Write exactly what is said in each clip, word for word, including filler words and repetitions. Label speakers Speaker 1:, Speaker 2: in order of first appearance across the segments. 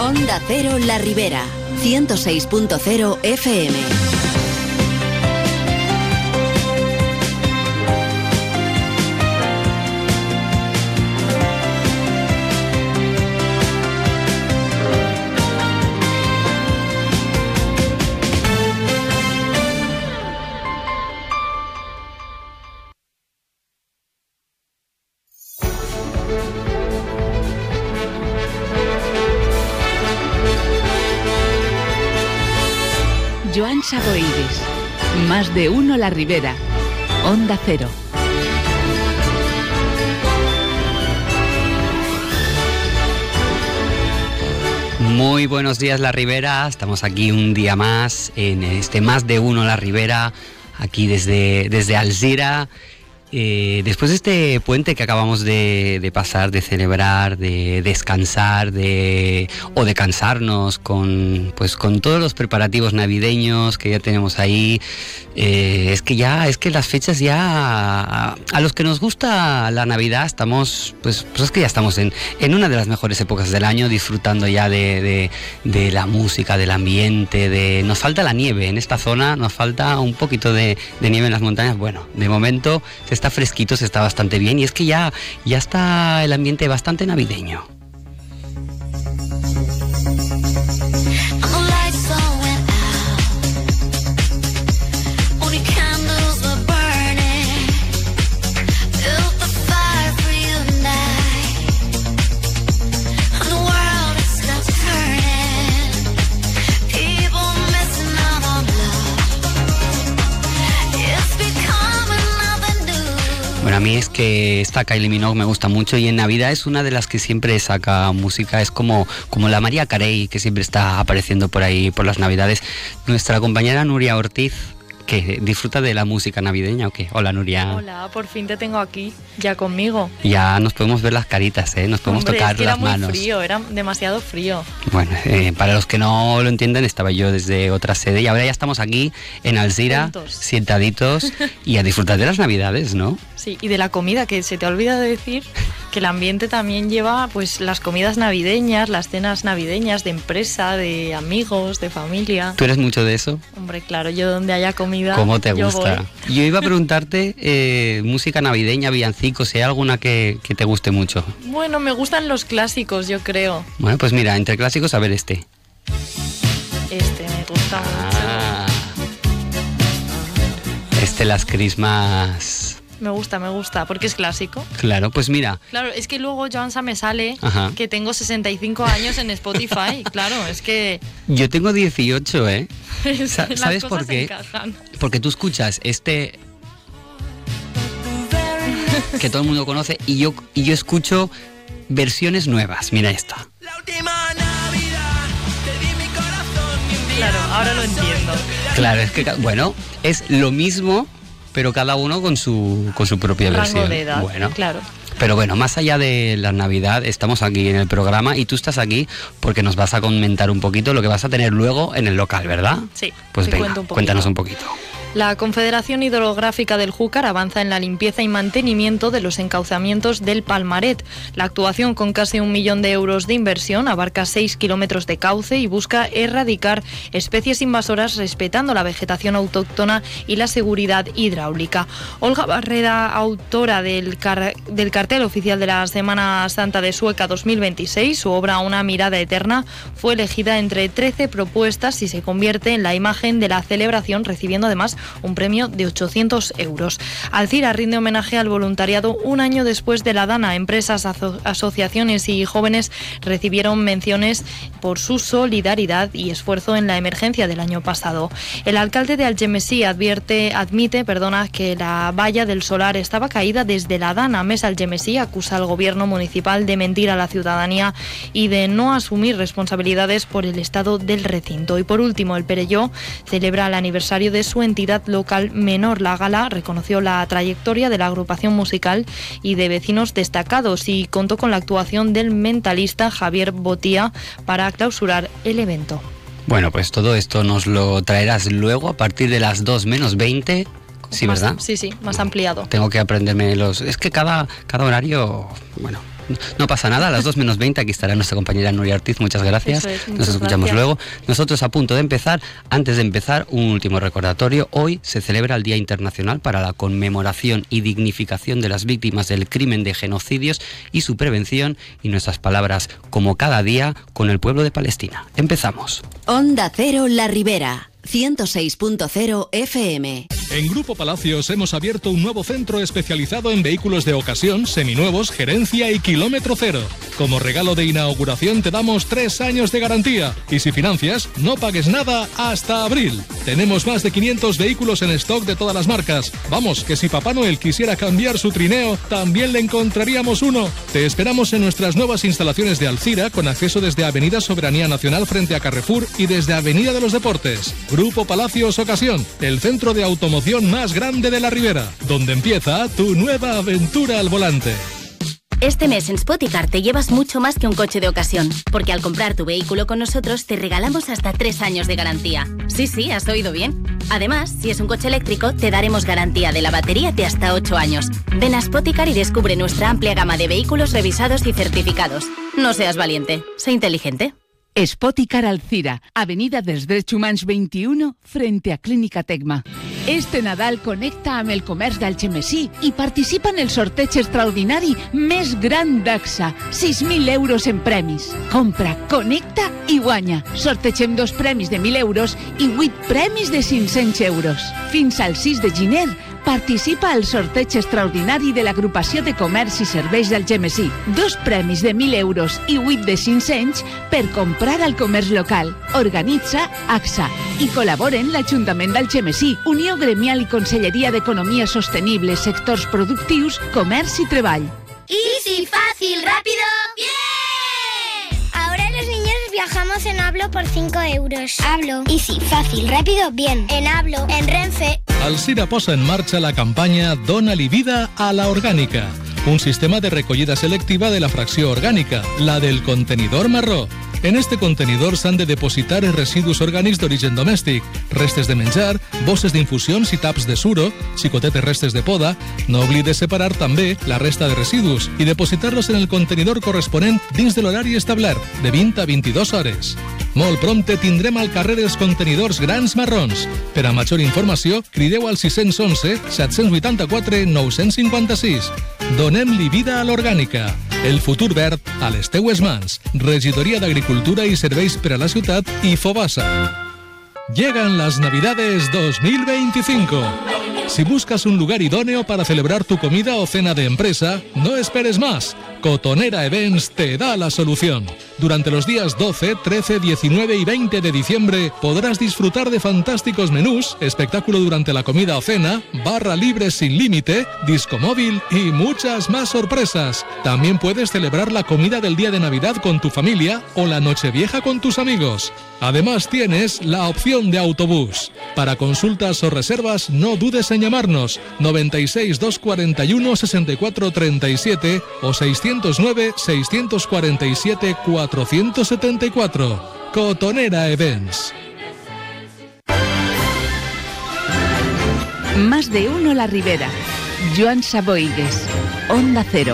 Speaker 1: Onda Cero La Ribera, ciento seis punto cero F M.
Speaker 2: Joan Saboides, Más de Uno La Ribera, Onda Cero.
Speaker 3: Muy buenos días La Ribera, estamos aquí un día más en este Más de Uno La Ribera, aquí desde, desde Alzira. Eh, después de este puente que acabamos de, de pasar, de celebrar, de descansar, de o de cansarnos con pues con todos los preparativos navideños que ya tenemos ahí, eh, es que ya es que las fechas ya a, a los que nos gusta la Navidad estamos pues, pues es que ya estamos en, en una de las mejores épocas del año, disfrutando ya de, de, de la música, del ambiente, de nos falta la nieve en esta zona, nos falta un poquito de, de nieve en las montañas. Bueno, de momento se está fresquito, se está bastante bien y es que ya, ya está el ambiente bastante navideño. Bueno, a mí es que esta Kylie Minogue me gusta mucho y en Navidad es una de las que siempre saca música, es como, como la María Carey que siempre está apareciendo por ahí por las Navidades. Nuestra compañera Nuria Ortiz, ¿qué? ¿Disfruta de la música navideña o qué? Hola, Nuria.
Speaker 4: Hola, por fin te tengo aquí, ya conmigo.
Speaker 3: Ya nos podemos ver las caritas, ¿eh? Nos podemos
Speaker 4: Hombre,
Speaker 3: tocar
Speaker 4: es que
Speaker 3: las
Speaker 4: era muy
Speaker 3: manos.
Speaker 4: frío, era demasiado frío.
Speaker 3: Bueno, eh, para los que no lo entienden, estaba yo desde otra sede y ahora ya estamos aquí en Alzira,
Speaker 4: Juntos.
Speaker 3: sentaditos y a disfrutar de las Navidades, ¿no?
Speaker 4: Sí, y de la comida, que se te olvida de decir que el ambiente también lleva pues las comidas navideñas, las cenas navideñas de empresa, de amigos, de familia.
Speaker 3: ¿Tú eres mucho de eso?
Speaker 4: Hombre, claro, yo donde haya comida,
Speaker 3: ¿Cómo te
Speaker 4: yo
Speaker 3: gusta?
Speaker 4: voy.
Speaker 3: Yo iba a preguntarte eh, música navideña, villancicos, si hay alguna que, que te guste mucho.
Speaker 4: Bueno, me gustan los clásicos, yo creo.
Speaker 3: Bueno, pues mira, entre clásicos, a ver este.
Speaker 4: Este me gusta
Speaker 3: Ah, este Las Christmas.
Speaker 4: mucho. Me gusta, me gusta, porque es clásico.
Speaker 3: Claro, pues mira.
Speaker 4: Claro, es que luego, Joansa, me sale
Speaker 3: Ajá.
Speaker 4: que tengo sesenta y cinco años en Spotify. Claro, es que...
Speaker 3: Yo tengo dieciocho, ¿eh? Sa-
Speaker 4: las
Speaker 3: ¿Sabes
Speaker 4: cosas
Speaker 3: por qué?
Speaker 4: encajan.
Speaker 3: Porque tú escuchas este que todo el mundo conoce y yo, y yo escucho versiones nuevas. Mira esta.
Speaker 5: La última Navidad te di mi corazón y un día
Speaker 4: Claro, ahora lo entiendo.
Speaker 3: Claro, es que, ca- bueno, es lo mismo, pero cada uno con su, con su propia
Speaker 4: Rango
Speaker 3: versión.
Speaker 4: de edad,
Speaker 3: Bueno,
Speaker 4: claro.
Speaker 3: pero bueno, más allá de la Navidad, estamos aquí en el programa y tú estás aquí porque nos vas a comentar un poquito lo que vas a tener luego en el local, ¿verdad?
Speaker 4: Sí,
Speaker 3: Pues
Speaker 4: te
Speaker 3: venga,
Speaker 4: cuento un poquito.
Speaker 3: cuéntanos un poquito.
Speaker 4: La Confederación Hidrográfica del Júcar avanza en la limpieza y mantenimiento de los encauzamientos del Palmaret. La actuación, con casi un millón de euros de inversión, abarca seis kilómetros de cauce y busca erradicar especies invasoras respetando la vegetación autóctona y la seguridad hidráulica. Olga Barreda, autora del, car- del cartel oficial de la Semana Santa de Sueca dos mil veintiséis, su obra Una mirada eterna, fue elegida entre trece propuestas y se convierte en la imagen de la celebración, recibiendo además un premio de ochocientos euros. Alzira rinde homenaje al voluntariado un año después de la Dana. Empresas, aso- asociaciones y jóvenes recibieron menciones por su solidaridad y esfuerzo en la emergencia del año pasado. El alcalde de Algemesí advierte, admite perdona, que la valla del solar estaba caída desde la Dana. Mesa Algemesí acusa al gobierno municipal de mentir a la ciudadanía y de no asumir responsabilidades por el estado del recinto. Y por último, el Perelló celebra el aniversario de su entidad local menor. La gala reconoció la trayectoria de la agrupación musical y de vecinos destacados y contó con la actuación del mentalista Javier Botía para clausurar el evento.
Speaker 3: Bueno, pues todo esto nos lo traerás luego a partir de las dos menos veinte. Sí,
Speaker 4: Más-
Speaker 3: ¿verdad?
Speaker 4: Sí, sí, más ampliado.
Speaker 3: Tengo que aprenderme los... Es que cada, cada horario, bueno, no pasa nada, a las dos menos veinte aquí estará nuestra compañera Nuria Ortiz, muchas gracias,
Speaker 4: es,
Speaker 3: nos escuchamos
Speaker 4: gracias.
Speaker 3: luego. Nosotros a punto de empezar, antes de empezar, un último recordatorio. Hoy se celebra el Día Internacional para la conmemoración y dignificación de las víctimas del crimen de genocidios y su prevención, y nuestras palabras, como cada día, con el pueblo de Palestina. Empezamos.
Speaker 1: Onda Cero La Ribera, ciento seis punto cero F M.
Speaker 6: En Grupo Palacios hemos abierto un nuevo centro especializado en vehículos de ocasión, seminuevos, gerencia y kilómetro cero. Como regalo de inauguración te damos tres años de garantía y si financias, no pagues nada hasta abril. Tenemos más de quinientos vehículos en stock de todas las marcas. Vamos, que si Papá Noel quisiera cambiar su trineo, también le encontraríamos uno. Te esperamos en nuestras nuevas instalaciones de Alzira, con acceso desde Avenida Soberanía Nacional frente a Carrefour y desde Avenida de los Deportes. Grupo Palacios Ocasión, el centro de automoción más grande de la Ribera, donde empieza tu nueva aventura al volante.
Speaker 7: Este mes en Spoticar te llevas mucho más que un coche de ocasión, porque al comprar tu vehículo con nosotros te regalamos hasta tres años de garantía. Sí, sí, has oído bien. Además, si es un coche eléctrico, te daremos garantía de la batería de hasta ocho años. Ven a Spoticar y descubre nuestra amplia gama de vehículos revisados y certificados. No seas valiente, sé inteligente.
Speaker 2: Spoticar Alzira, Avenida dels Drets Humans veintiuno, frente a Clínica Tecma. Este Nadal connecta amb el comerç d'Algemesí i participa en el sorteig extraordinari més gran d'A X A. sis mil euros en premis. Compra, connecta i guanya. Sortegem dos premis de mil euros i vuit premis de cinc-cents euros. Fins al sis de gener, participa al sorteig extraordinari de l'Agrupació de Comerç i Serveis d'Algemesí. Dos premis de mil euros i vuit de cinc-cents per comprar al comerç local. Organitza A X A i col·laboren l'Ajuntament d'Algemesí, Unió Gremial i Conselleria d'Economia Sostenible, Sectors Productius, Comerç i Treball.
Speaker 8: Easy, fácil, rápido. ¡Bien! Ahora los niños viajamos en Hablo por cinco euros. Hablo. Easy, fácil, rápido, bien. En Hablo, en Renfe.
Speaker 6: Alzira posa en marcha la campaña Dona-li vida a la orgànica, un sistema de recollida selectiva de la fracció orgànica, la del contenidor marró. En este contenidor s'han de depositar els residus orgànics d'origen domèstic, restes de menjar, bosses d'infusions i taps de suro, xicotetes restes de poda. No oblides separar també la resta de residus i depositar-los en el contenidor corresponent dins de l'horari establert, de vint a vint-i-dues hores. Molt prompte tindrem al carrer els contenidors grans marrons. Per a major informació, crideu al sis cents onze, set cents vuitanta-quatre, nou cents cinquanta-sis. Donem-li vida a l'orgànica. El futur verd a les teues mans. Regidoria d'Agricultura i Serveis per a la Ciutat i Fobasa. Llegan las Navidades dos mil veinticinco. Si buscas un lugar idóneo para celebrar tu comida o cena de empresa, no esperes más. Cotonera Events te da la solución. Durante los días doce, trece, diecinueve y veinte de diciembre podrás disfrutar de fantásticos menús, espectáculo durante la comida o cena, barra libre sin límite, disco móvil y muchas más sorpresas. También puedes celebrar la comida del día de Navidad con tu familia o la Nochevieja con tus amigos. Además tienes la opción de autobús. Para consultas o reservas no dudes en llamarnos noventa y seis, doscientos cuarenta y uno, sesenta y cuatro treinta y siete o seiscientos nueve, seiscientos cuarenta y siete, cuatrocientos setenta y cuatro. Cotonera Events.
Speaker 2: Más de uno La Ribera. Joan Saboigues, Onda Cero.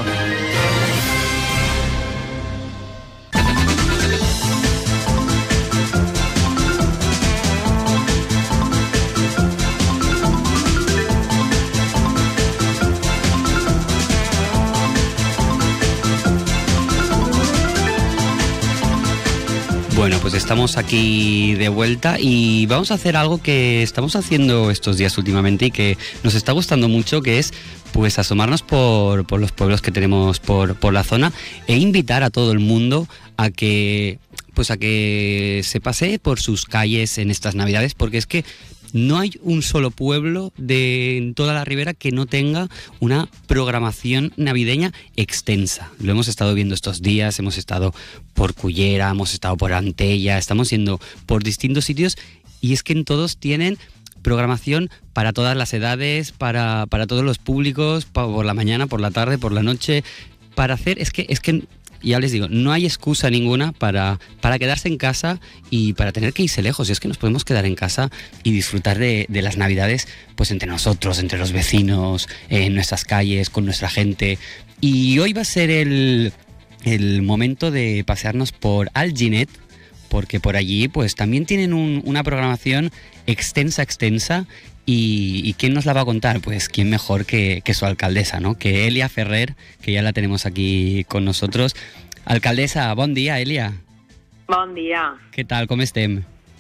Speaker 3: Bueno, pues estamos aquí de vuelta y vamos a hacer algo que estamos haciendo estos días últimamente y que nos está gustando mucho, que es pues asomarnos por, por los pueblos que tenemos por, por la zona e invitar a todo el mundo a que pues a que se pase por sus calles en estas Navidades, porque es que no hay un solo pueblo de en toda la Ribera que no tenga una programación navideña extensa. Lo hemos estado viendo estos días, hemos estado por Cullera, hemos estado por Antella, estamos yendo por distintos sitios y es que en todos tienen programación para todas las edades, para, para todos los públicos, por la mañana, por la tarde, por la noche, para hacer, es que, es que ya les digo, no hay excusa ninguna para, para quedarse en casa y para tener que irse lejos. Y es que nos podemos quedar en casa y disfrutar de, de las Navidades pues entre nosotros, entre los vecinos, en nuestras calles, con nuestra gente. Y hoy va a ser el, el momento de pasearnos por Alginet, porque por allí pues también tienen un, una programación extensa, extensa, y, y ¿quién nos la va a contar? Pues quién mejor que, que su alcaldesa, ¿no? Que Elia Ferrer, que ya la tenemos aquí con nosotros. Alcaldessa, bon dia, Elia.
Speaker 9: Bon dia.
Speaker 3: Què tal, com estem?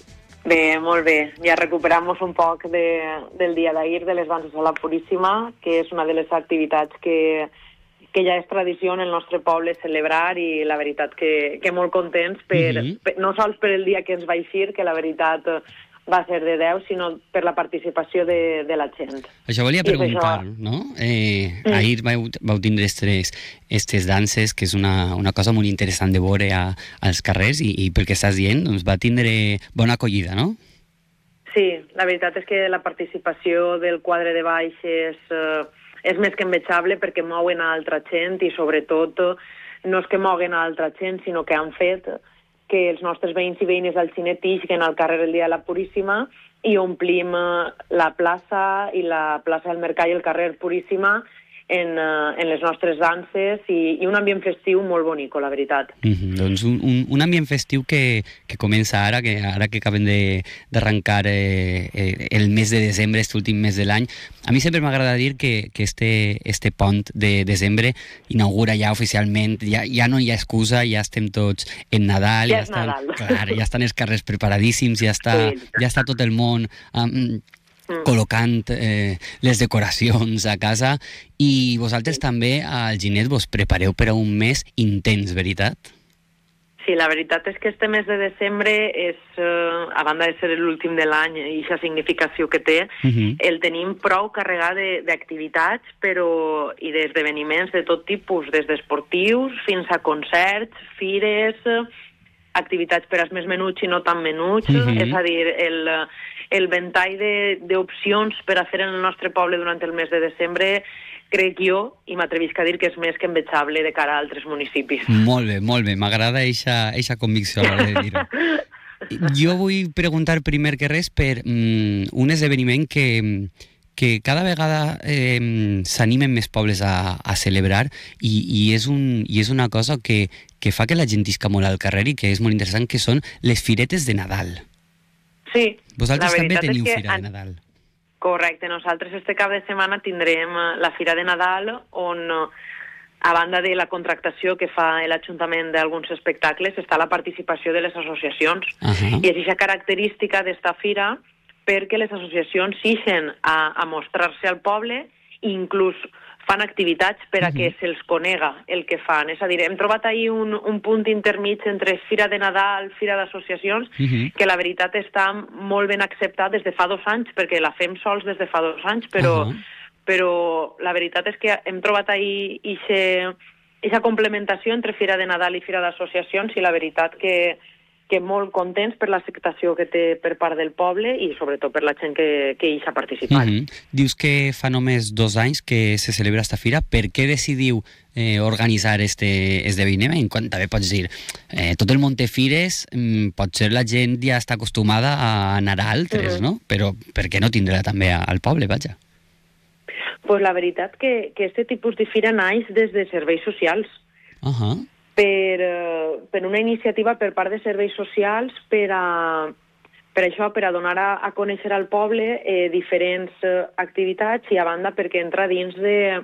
Speaker 9: Bé, molt bé. Ja recuperamos un poc de, del dia d'ahir de les danses a la Puríssima, que és una de les activitats que, que ja és tradició en el nostre poble celebrar, i la veritat que, que molt contents, per, uh-huh. per, no sols per el dia que ens va eixir, que la veritat va ser de Déu, sinó per la participació de, de la gent.
Speaker 3: Això volia preguntar,
Speaker 9: això...
Speaker 3: no? Eh, mm. Ahir vau, vau tindre estes, estes danses, que és una, una cosa molt interessant de veure a, als carrers, i, i pel que estàs dient, doncs va tindre bona acollida, no?
Speaker 9: Sí, la veritat és que la participació del quadre de baix és, eh, és més que envejable, perquè mouen a altra gent, i sobretot no és que moguen a altra gent, sinó que han fet que els nostres veïns i veïnes d'Alginet ixguen al carrer el dia de la Puríssima i omplim la plaça i la plaça del Mercat i el carrer Puríssima en, en les nostres danses, i, i un ambient festiu molt bonico, la veritat.
Speaker 3: Mm-hmm. Doncs un, un, un ambient festiu que, que comença ara, que ara que acabem d'arrencar eh, eh, el mes de desembre, este últim mes de l'any. A mi sempre m'agrada dir que, que este, este pont de desembre inaugura ja oficialment, ja, ja no hi ha excusa, ja estem tots en Nadal,
Speaker 9: ja,
Speaker 3: ja, estan,
Speaker 9: Nadal.
Speaker 3: Clar, ja estan els carrers preparadíssims, ja està, sí. ja està tot el món um, Mm. col·locant eh, les decoracions a casa, i vosaltres sí. també a Alginet vos prepareu per a un mes intens, veritat?
Speaker 9: Sí, la veritat és que este mes de desembre és, eh, a banda de ser l'últim de l'any i aquesta significació que té, uh-huh. el tenim prou carregat d'activitats però i d'esdeveniments de tot tipus, des d'esportius fins a concerts, fires, activitats per als més menuts i no tan menuts, uh-huh. és a dir, el... el ventall d'opcions per a fer en el nostre poble durant el mes de desembre, crec jo, i m'atrevisc a dir que és més que envejable de cara a altres municipis.
Speaker 3: Molt bé, molt bé, m'agrada eixa convicció a l'hora de dir-ho. Jo vull preguntar primer que res per mm, un esdeveniment que, que cada vegada eh, s'animen més pobles a, a celebrar, i, i, és un, i és una cosa que, que fa que la gent isca molt al carrer i que és molt interessant, que són les firetes de Nadal.
Speaker 9: Sí.
Speaker 3: Vosaltres també teniu Fira de Nadal.
Speaker 9: Correcte. Nosaltres este cap de setmana tindrem la Fira de Nadal, on, a banda de la contractació que fa l'Ajuntament d'alguns espectacles, està la participació de les associacions. Uh-huh. I és aquesta característica d'esta fira perquè les associacions s'ixen a, a mostrar-se al poble, i inclús fan activitats per a que uh-huh. se'ls conega el que fan. És a dir, hem trobat ahir un, un punt intermig entre Fira de Nadal, Fira d'associacions, uh-huh. que la veritat està molt ben acceptat des de fa dos anys, perquè la fem sols des de fa dos anys, però, uh-huh. però la veritat és que hem trobat ahir aquesta complementació entre Fira de Nadal i Fira d'associacions, i la veritat que que molt contents per l'acceptació que té per part del poble i sobretot per la gent que, que hi ha participat.
Speaker 3: Mm-hmm. Dius que fa només dos anys que se celebra esta fira. Per què decidiu eh, organitzar este esdeveniment? Quan també pots dir, eh, tot el món té fires, mm, potser la gent ja està acostumada a anar a altres, mm-hmm. no? Però per què no tindrà també al poble, vaja?
Speaker 9: Pues la veritat que, que este tipus de fira naix des de serveis socials.
Speaker 3: Ahà. Uh-huh.
Speaker 9: Per, uh, per una iniciativa per part de serveis socials per a, per això, per a donar a, a conèixer al poble eh, diferents uh, activitats, i a banda perquè entra dins de,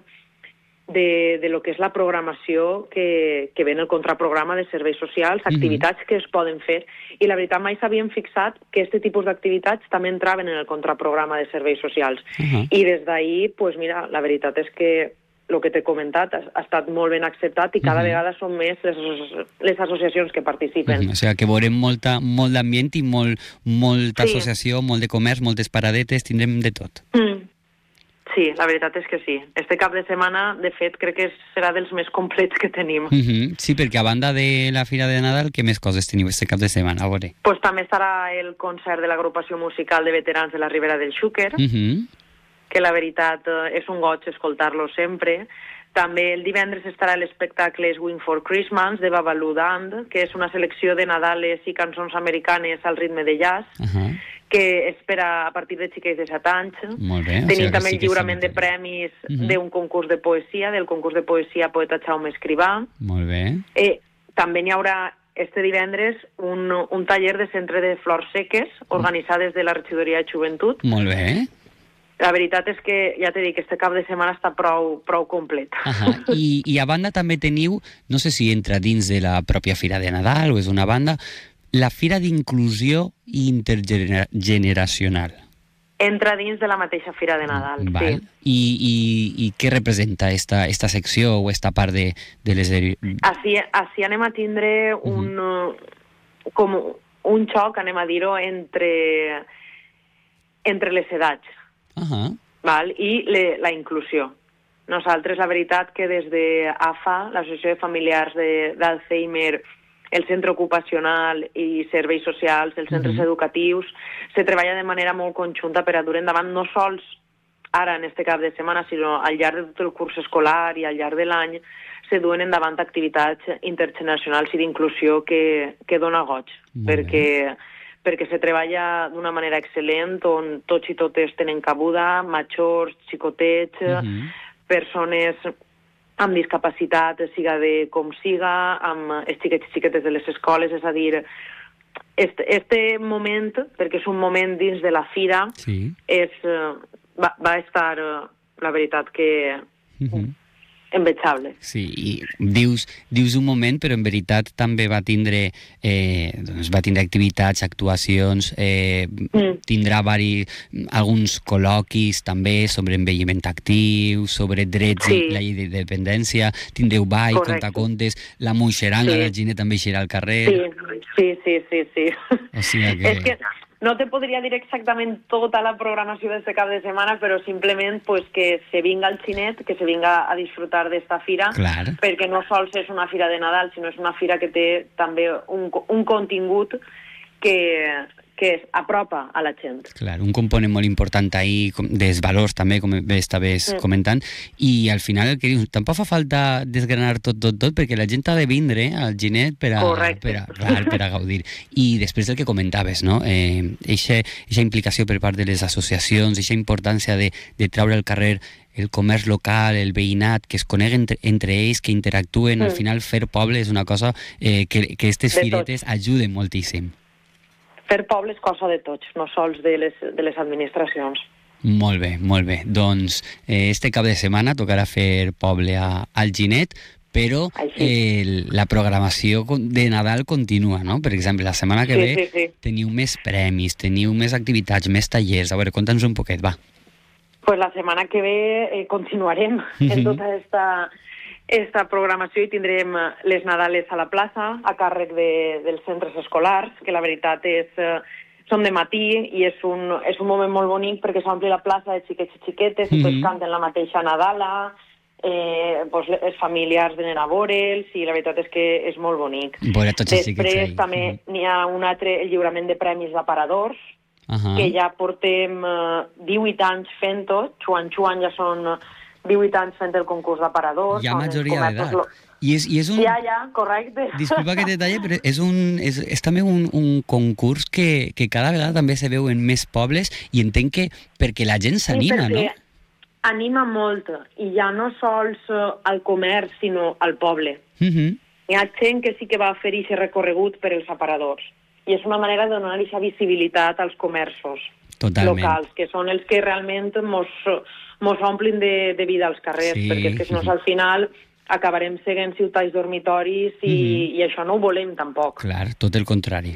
Speaker 9: de, de lo que és la programació que, que ve en el contraprograma de serveis socials, activitats mm-hmm. que es poden fer. I la veritat mai s'havien fixat que aquest tipus d'activitats també entraven en el contraprograma de serveis socials. Uh-huh. I des d'ahir, pues mira, la veritat és que el que t'he comentat ha, ha estat molt ben acceptat, i cada uh-huh. vegada són més les, les associacions que participen.
Speaker 3: Uh-huh. O sigui que veurem molta, molt d'ambient i molt, molta sí. associació, molt de comerç, moltes paradetes, tindrem de tot.
Speaker 9: Mm. Sí, la veritat és que sí. Este cap de setmana, de fet, crec que serà dels més complets que tenim.
Speaker 3: Uh-huh. Sí, perquè a banda de la Fira de Nadal, què més coses teniu este cap de setmana? A veure.
Speaker 9: Pues també estarà el concert de l'agrupació musical de veterans de la Ribera del Xúquer,
Speaker 3: uh-huh.
Speaker 9: que la veritat és un goig escoltar-lo sempre. També el divendres estarà l'espectacle Swing for Christmas de Babalu Band, que és una selecció de Nadales i cançons americanes al ritme de jazz, uh-huh. que és per a, a partir de xiquets de set anys.
Speaker 3: Molt bé.
Speaker 9: Tenim
Speaker 3: o sigui,
Speaker 9: també
Speaker 3: sí
Speaker 9: el
Speaker 3: que
Speaker 9: lliurament
Speaker 3: sí,
Speaker 9: de premis
Speaker 3: Uh-huh.
Speaker 9: d'un concurs de poesia, del concurs de poesia Poeta Jaume Escrivà.
Speaker 3: Molt bé.
Speaker 9: Eh, també n'hi haurà este divendres un, un taller de centre de flors seques organitzat des de la regidoria de joventut.
Speaker 3: Molt bé.
Speaker 9: La veritat és que, ja t'he dit, que este cap de setmana està prou, prou complet.
Speaker 3: Ahà. I, I a banda també teniu, no sé si entra dins de la pròpia Fira de Nadal o és una banda, la Fira d'Inclusió Intergeneracional.
Speaker 9: Entra dins de la mateixa Fira de Nadal,
Speaker 3: Val.
Speaker 9: sí.
Speaker 3: I, i, I què representa esta, esta secció o esta part de, de les...
Speaker 9: Així, així anem a tindre un, uh, com un xoc, anem a dir-ho, entre, entre les edats.
Speaker 3: Uh-huh.
Speaker 9: Val? I le, la inclusió. Nosaltres, la veritat que des de A F A, l'Associació de Familiars de- d'Alzheimer, el centre ocupacional i serveis socials, els centres
Speaker 3: Mhm.
Speaker 9: educatius, se treballa de manera molt conjunta per a dur endavant no sols ara en este cap de setmana, sinó al llarg de tot el curs escolar i al llarg de l'any se duen endavant activitats intergeneracionals i d'inclusió que, que dona goig,
Speaker 3: Molt
Speaker 9: perquè, perquè se treballa d'una manera excel·lent on tots i totes tenen cabuda, majors, xicotets,
Speaker 3: Mhm.
Speaker 9: persones amb discapacitat, siga de com siga, amb els xiquets i xiquetes de les escoles, és a dir, este, este moment, perquè és un moment dins de la fira,
Speaker 3: Sí.
Speaker 9: és, eh, va, va estar, eh, la veritat, que
Speaker 3: Uh-huh.
Speaker 9: envejable.
Speaker 3: Sí, i dius, dius un moment, però en veritat també va tindre, eh, doncs va tindre activitats, actuacions, eh,
Speaker 9: Mm.
Speaker 3: tindrà vari, alguns col·loquis també sobre envelliment actiu, sobre drets
Speaker 9: Sí.
Speaker 3: i la llei de dependència, tindreu ball,
Speaker 9: Correcte.
Speaker 3: contacontes, la moixeranga,
Speaker 9: Sí.
Speaker 3: la Ginet també eixirà al carrer.
Speaker 9: Sí, sí, sí, sí, sí.
Speaker 3: O sigui que...
Speaker 9: És que no te podria dir exactament tota la programació d'este cap de setmana, però simplement pues, que se vinga al Xinet, que se vinga a disfrutar d'esta fira,
Speaker 3: Clar.
Speaker 9: perquè no sols és una fira de Nadal, sinó és una fira que té també un, co- un contingut que, que es apropa a la gent.
Speaker 3: Clar, un component molt important ahí com- dels valors també, com bé estaves
Speaker 9: Mm.
Speaker 3: comentant, i al final el que dius, tampoc fa falta desgranar tot, tot, tot, perquè la gent ha de vindre al Ginet per a,
Speaker 9: Correcte.
Speaker 3: per a, clar, per a gaudir. I després del que comentaves, no? Eh, eixa, eixa implicació per part de les associacions, eixa importància de, de treure al carrer el comerç local, el veïnat, que es coneguen entre, entre ells, que interactuen,
Speaker 9: Mm.
Speaker 3: al final fer poble és una cosa eh, que, que aquestes
Speaker 9: De
Speaker 3: firetes ajuden moltíssim.
Speaker 9: Fer poble és cosa de tots, no sols de les, de les administracions.
Speaker 3: Molt bé, molt bé. Doncs eh, este cap de setmana tocarà fer poble a, al Ginet, però eh, la programació con- de Nadal continua, no? Per exemple, la setmana que
Speaker 9: Sí,
Speaker 3: ve
Speaker 9: sí, sí.
Speaker 3: teniu més premis, teniu més activitats, més tallers. A veure, conta'ns un poquet, va.
Speaker 9: Pues la setmana que ve eh, continuarem en tota esta, esta programació i tindrem eh, les Nadales a la plaça a càrrec de, dels centres escolars, que la veritat és eh, són de matí i és un, és un moment molt bonic perquè s'ompli la plaça de xiquets i xiquetes i tots
Speaker 3: Mhm.
Speaker 9: canten la mateixa Nadala, eh, pues, els familiars venen a veure'ls i la veritat és que és molt bonic.
Speaker 3: Veure tots els xiquets
Speaker 9: Després
Speaker 3: ahí.
Speaker 9: també n'hi ha un altre, el lliurament de premis d'aparadors,
Speaker 3: Ahà.
Speaker 9: que ja portem eh, divuit anys fent-ho, Xuan Xuan ja són eh, divuit anys fent el concurs d'aparadors.
Speaker 3: Ja
Speaker 9: on els
Speaker 3: majoria
Speaker 9: comerços
Speaker 3: d'edat.
Speaker 9: lo-
Speaker 3: I és, i és un...
Speaker 9: Ja, ja, correcte.
Speaker 3: Disculpa que te talle, però és, un, és, és també un, un concurs que, que cada vegada també se veu en més pobles i entenc que perquè la gent s'anima,
Speaker 9: sí,
Speaker 3: no?
Speaker 9: perquè anima molt, i ja no sols eh, al comerç, sinó al poble.
Speaker 3: Mhm.
Speaker 9: Hi ha gent que sí que va fer aquest recorregut per els aparadors, i és una manera de donar aquesta visibilitat als comerços
Speaker 3: Totalment.
Speaker 9: locals, que són els que realment mos, mos omplin de, de vida als carrers,
Speaker 3: Sí.
Speaker 9: perquè és que si no al final acabarem seguint ciutats dormitoris i,
Speaker 3: Mhm.
Speaker 9: i això no ho volem tampoc.
Speaker 3: Clar, tot el contrari.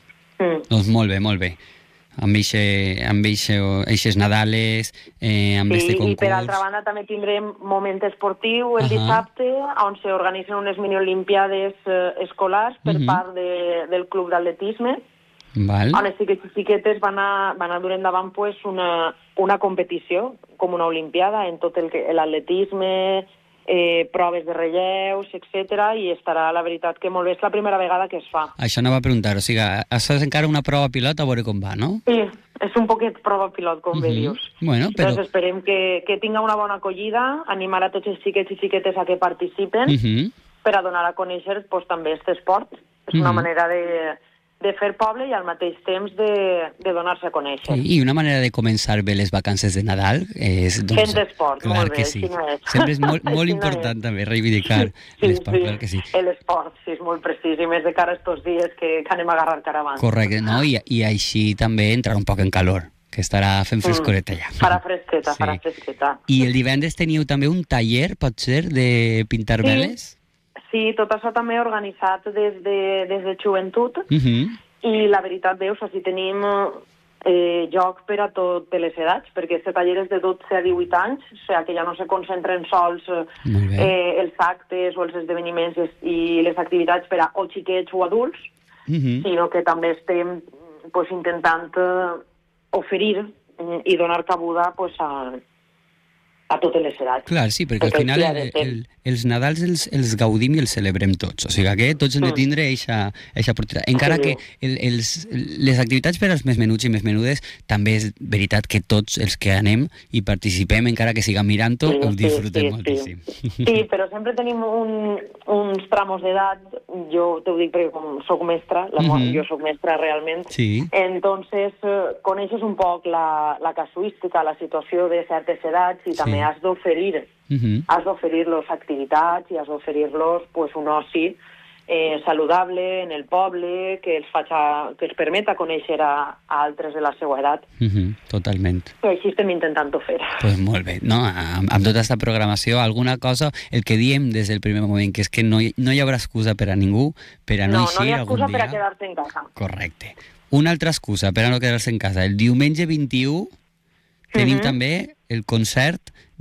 Speaker 9: Mm.
Speaker 3: Doncs molt bé, molt bé. Amb eixe, amb eixe, eixes Nadales, eh, amb
Speaker 9: Sí,
Speaker 3: este
Speaker 9: i
Speaker 3: concurs...
Speaker 9: per altra banda també tindrem moment esportiu el
Speaker 3: Ahà.
Speaker 9: dissabte, on s'organitzen unes mini-olimpiades eh, escolars per
Speaker 3: Mhm.
Speaker 9: part de, del club d'atletisme,
Speaker 3: Val.
Speaker 9: on els xiquets i xiquetes van a, van a dur endavant pues, una, una competició, com una olimpiada, en tot el que l'atletisme, eh, proves de relleus, etcètera, i estarà, la veritat, que molt bé. És la primera vegada que es fa.
Speaker 3: Això anava a preguntar, o sigui, has fet encara una prova pilot a veure com va, no?
Speaker 9: Sí, és un poquet prova pilot, com bé
Speaker 3: Mhm.
Speaker 9: dius.
Speaker 3: Bueno, però...
Speaker 9: Doncs esperem que, que tinga una bona acollida, animar a tots els xiquets i xiquetes a que participen,
Speaker 3: Mhm.
Speaker 9: per a donar a conèixer pues, també aquest esport. És una
Speaker 3: Mhm.
Speaker 9: manera de, de fer poble i al mateix temps de, de donar-se a conèixer.
Speaker 3: I una manera de començar bé les vacances de Nadal és... Doncs,
Speaker 9: fent esport,
Speaker 3: clar
Speaker 9: molt bé,
Speaker 3: que sí.
Speaker 9: així no és.
Speaker 3: Sempre és molt, molt important també reivindicar
Speaker 9: sí,
Speaker 3: l'esport,
Speaker 9: sí,
Speaker 3: clar que sí.
Speaker 9: L'esport, sí, és molt precís, i més de cara a estos dies que, que anem a agarrar caravana.
Speaker 3: Correcte, no? I, i així també entrar un poc en calor, que estarà fent frescoreta ja.
Speaker 9: Mm, farà fresqueta, sí. farà fresqueta.
Speaker 3: I el divendres teniu també un taller, pot ser, de pintar
Speaker 9: sí.
Speaker 3: veles?
Speaker 9: Sí, tot això també organitzat des de, des de joventut,
Speaker 3: Uh -huh.
Speaker 9: i la veritat, veus, així tenim eh, joc per a totes les edats, perquè aquest taller és de dotze a divuit anys, o sigui que ja no se concentren sols eh, els actes o els esdeveniments i les activitats per a o xiquets o adults,
Speaker 3: Uh -huh.
Speaker 9: sinó que també estem pues, intentant eh, oferir eh, i donar cabuda pues, a, a totes les edats.
Speaker 3: Clar, sí, perquè al final el, el, els Nadals els, els gaudim i els celebrem tots. O sigui que tots hem de tindre eixa, eixa oportunitat. Encara sí. que el, els, les activitats per als més menuts i més menudes també és veritat que tots els que anem i participem, encara que siguem mirant-ho, sí, ho disfrutem sí, sí, moltíssim.
Speaker 9: Sí. sí, però sempre tenim un, uns tramos d'edat, jo t'ho dic perquè com soc mestra, la, uh-huh. jo soc mestra realment,
Speaker 3: sí.
Speaker 9: entonces eh, coneixes un poc la, la casuística, la situació de certes edats i també sí. has d'oferir Uh-huh. has d'oferir-los activitats i has d'oferir-los pues, un oci eh, saludable en el poble que els, faci, que els permeta conèixer a, a altres de la seva edat.
Speaker 3: Uh-huh. Totalment.
Speaker 9: I així estem intentant-ho fer.
Speaker 3: Pues molt bé. No, amb, amb tota aquesta programació, alguna cosa, el que diem des del primer moment, que és que no hi, no hi haurà excusa per a ningú per a no,
Speaker 9: no
Speaker 3: eixir
Speaker 9: algun dia. No, no hi ha excusa per
Speaker 3: dia.
Speaker 9: a quedar-se en casa.
Speaker 3: Correcte. Una altra excusa per a no quedar-se en casa. El diumenge vint-i-u tenim uh-huh. també el concert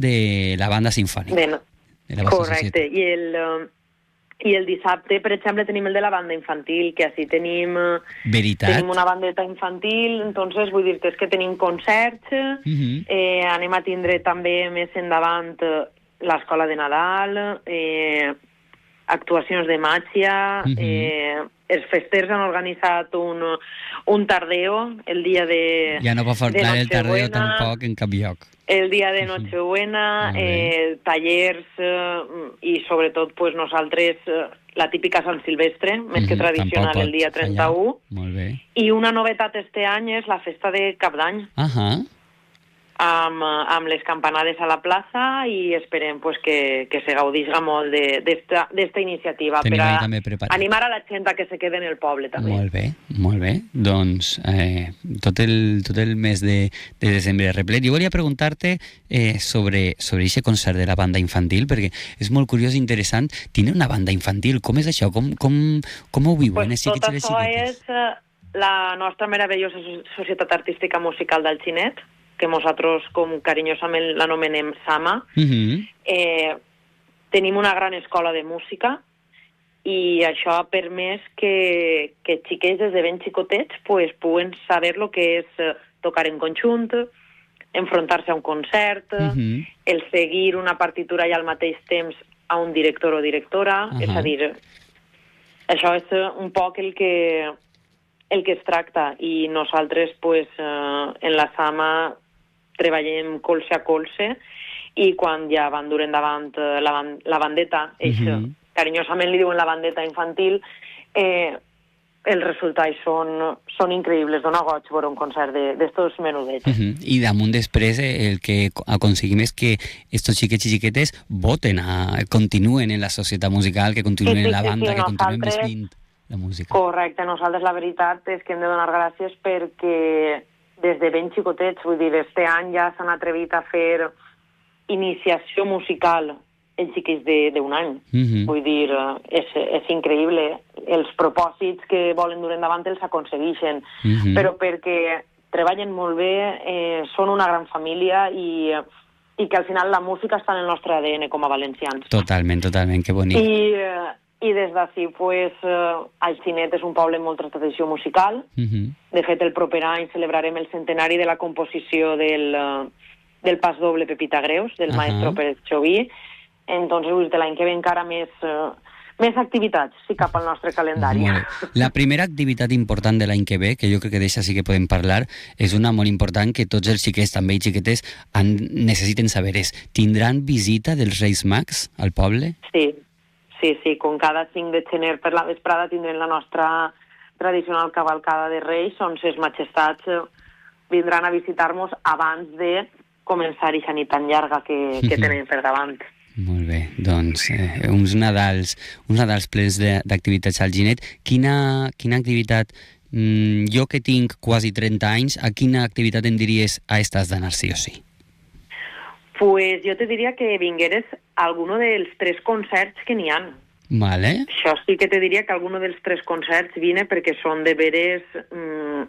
Speaker 3: de la banda sinfònica.
Speaker 9: De no. de la Correcte. I el, uh, I el dissabte, per exemple, tenim el de la banda infantil, que així tenim,
Speaker 3: Veritat.
Speaker 9: tenim una bandeta infantil, entonces vull dir-te és que tenim concerts, uh-huh. eh, anem a tindre també més endavant l'escola de Nadal, eh, actuacions de màgia, uh-huh. eh, els festers han organitzat un, un tardeo el dia de
Speaker 3: Ja no va faltar el tardeo tampoc en cap lloc.
Speaker 9: El dia de Nochebuena, uh-huh. eh, tallers eh, i sobretot pues, nosaltres eh, la típica Sant Silvestre, més uh-huh. que tradicional el dia trenta-u.
Speaker 3: Molt bé.
Speaker 9: I una novetat este any és la festa de Cap d'Any.
Speaker 3: Ahà. Uh-huh.
Speaker 9: Amb, amb les campanades a la plaça i esperem pues, que, que se gaudisca molt d'esta iniciativa
Speaker 3: Tenim
Speaker 9: per a animar a la gent a que se quede en el poble també.
Speaker 3: Molt bé, molt bé. Doncs eh, tot, el, tot el mes de, de desembre replet. Jo volia preguntar-te eh, sobre sobre aquest concert de la banda infantil, perquè és molt curiós i interessant. Tiene una banda infantil, com és això? Com, com, com ho viuen?
Speaker 9: Pues tot això és la nostra meravellosa Societat Artística Musical del Xinet, que nosaltres com carinyosament l'anomenem Sama. Uh-huh. eh, tenim una gran escola de música i això ha permès que, que xiquets des de ben xicotets pues, puguen saber el que és tocar en conjunt, enfrontar-se a un concert, uh-huh. el seguir una partitura i al mateix temps a un director o directora, uh-huh. és a dir, això és un poc el que, el que es tracta i nosaltres pues, eh, en la Sama treballem colze a colze i quan ja van dur endavant la, la bandeta, uh-huh. carinyosament li diuen la bandeta infantil, eh, els resultats són, són increïbles, dona goig veure un concert d'estos menudets.
Speaker 3: Uh-huh. I damunt després el que aconseguim és que estos xiquets i xiquetes voten, a, continuen en la societat musical, que continuen sí, sí, en la banda, sí, sí, que continuen vivint la música.
Speaker 9: Correcte, nosaltres la veritat és que hem de donar gràcies perquè des de ben xicotets, vull dir, este any ja s'han atrevit a fer iniciació musical en xiquets d'un any. Uh-huh. Vull dir, és, és increïble. Els propòsits que volen dur endavant els aconsegueixen, uh-huh. però perquè treballen molt bé, eh, són una gran família i, i que al final la música està en el nostre A D N com a valencians.
Speaker 3: Totalment, totalment, que bonic.
Speaker 9: I, eh, i des d'ací, pues, eh, el Xinet és un poble amb molta tradició musical. Uh-huh. De fet, el proper any celebrarem el centenari de la composició del, del pas doble Pepita Greus, del uh-huh. maestro Pérez Xoví. Entonces, l'any que ve encara més, uh, més activitats, sí, cap al nostre calendari.
Speaker 3: La primera activitat important de l'any que ve, que jo crec que d'això sí que podem parlar, és una molt important que tots els xiquets, també i xiquetes, han, necessiten saber. És, tindran visita dels Reis Mags al poble?
Speaker 9: Sí, sí, sí. Com cada cinc de gener per la vesprada tindrem la nostra, tradicional cavalcada de Reis, on ses majestats eh, vindran a visitar-nos abans de començar aquesta nit tan llarga que, que tenim per davant.
Speaker 3: Molt bé, doncs eh, uns Nadals, uns Nadals plens d'activitats al Ginet. Quina, quina activitat, mm, jo que tinc quasi trenta anys, a quina activitat em diries a estàs d'anar sí o sí?
Speaker 9: Pues jo te diria que vingueres a alguno dels tres concerts que n'hi ha.
Speaker 3: Vale.
Speaker 9: Això sí que te diria que alguno dels tres concerts vine perquè són de veres mm,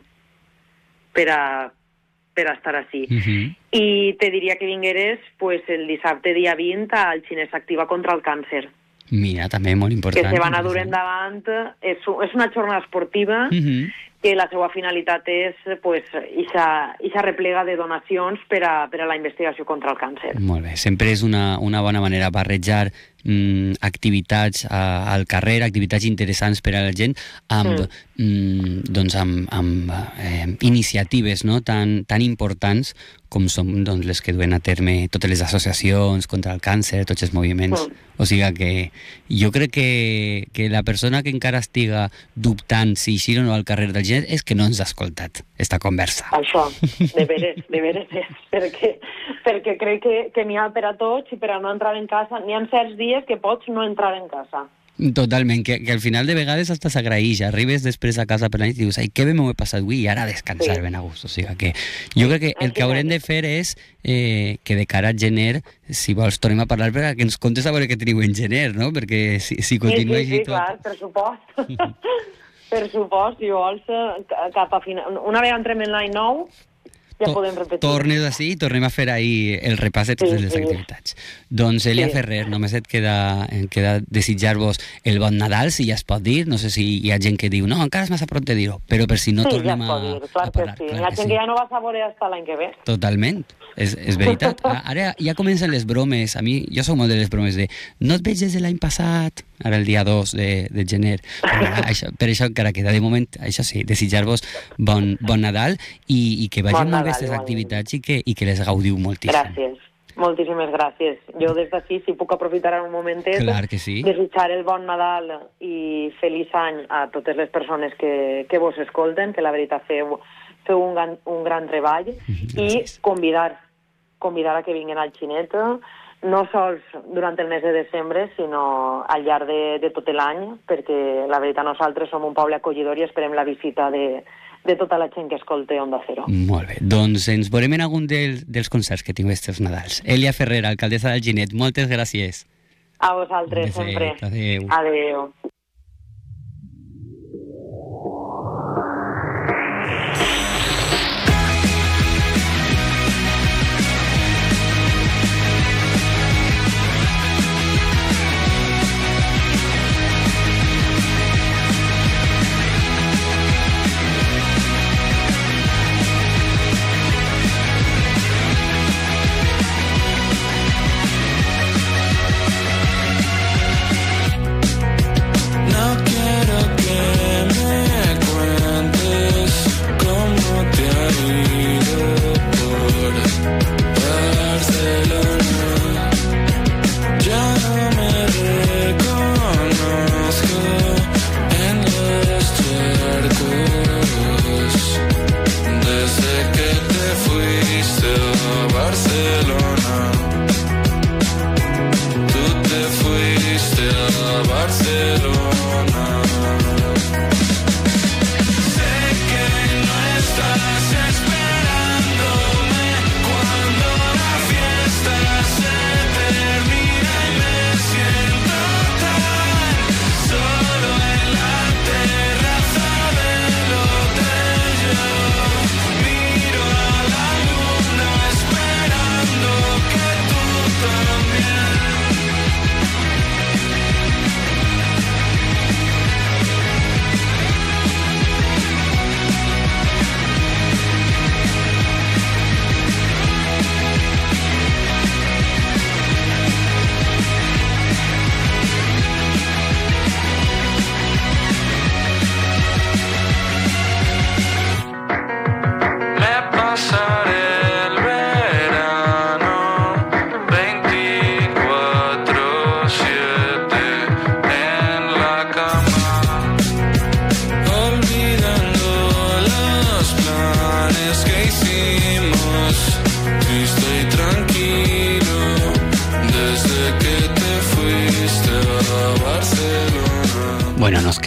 Speaker 9: per a per a estar així.
Speaker 3: Uh-huh.
Speaker 9: I te diria que vingueres pues, el dissabte dia vint al Xinès Activa contra el Càncer.
Speaker 3: Mira, també molt important.
Speaker 9: Que se van a dur endavant. És, és una jornada esportiva
Speaker 3: uh-huh.
Speaker 9: que la seva finalitat és pues, ixa, ixa replega de donacions per a, per a la investigació contra el càncer.
Speaker 3: Molt bé, sempre és una, una bona manera barrejar mm, activitats a, al carrer, activitats interessants per a la gent, amb, mm. mm, doncs amb, amb eh, iniciatives no? tan, tan importants com són doncs, les que duen a terme totes les associacions contra el càncer, tots els moviments. Mm. O sigui que jo crec que, que la persona que encara estiga dubtant si eixir o no al carrer del Ginet és que no ens ha escoltat esta conversa.
Speaker 9: Això, de veres, de veres és, perquè, perquè crec que, que n'hi ha per a tots i per a no entrar en casa. N'hi ha certs dies que pots no entrar en casa.
Speaker 3: Totalment, que, que al final de vegades hasta s'agraeix, arribes després a casa per la nit i dius, ai, que bé m'ho he passat avui i ara descansar sí. ben a gust. O sigui que jo crec que el que haurem de fer és eh, que de cara a gener, si vols, tornem a parlar perquè que ens contes a veure què teniu en gener, no? Perquè si, si continua
Speaker 9: sí, sí,
Speaker 3: així
Speaker 9: sí,
Speaker 3: tot...
Speaker 9: clar, per supost. Per supost, si vols, cap a final... Una vegada entrem en l'any nou, ja podem repetir.
Speaker 3: Tornes així i tornem a fer ahir el repàs de totes sí, les
Speaker 9: sí.
Speaker 3: activitats. Doncs Elia sí. Ferrer, només et queda, em queda desitjar-vos el bon Nadal, si ja es pot dir. No sé si hi ha gent que diu, no, encara és massa pront de dir-ho, però per si no
Speaker 9: sí,
Speaker 3: tornem
Speaker 9: ja
Speaker 3: a,
Speaker 9: dir, clar
Speaker 3: a parlar.
Speaker 9: Que sí.
Speaker 3: Clar
Speaker 9: la
Speaker 3: que
Speaker 9: gent
Speaker 3: sí.
Speaker 9: que ja no va saber hasta l'any que ve.
Speaker 3: Totalment, és, és veritat. Ara ja comencen les bromes. A mi, jo soc molt de les bromes de no et veig des de l'any passat, ara el dia dos de, de gener. Això, per això encara queda. De moment, això sí, desitjar-vos bon, bon Nadal i, i que vagin bon molt bé aquestes activitats i que, i que les gaudiu moltíssim.
Speaker 9: Gràcies, moltíssimes gràcies. Jo des d'aquí, si puc aprofitar un momentet,
Speaker 3: clar que sí.
Speaker 9: desitjar el bon Nadal i feliç any a totes les persones que, que vos escolten, que la veritat feu, feu un, gran, un gran treball, gràcies. I convidar, convidar a que vinguin al Xinet, no sols durant el mes de desembre, sinó al llarg de, de tot l'any, perquè la veritat nosaltres som un poble acollidor i esperem la visita de de tota la gent que escolta Onda Cero.
Speaker 3: Molt bé, doncs ens veurem en algun del, dels concerts que tingueu estos Nadals. Elia Ferrer, alcaldessa del Ginet, moltes gràcies.
Speaker 9: A vosaltres, sempre.
Speaker 3: Adéu.
Speaker 9: Adéu.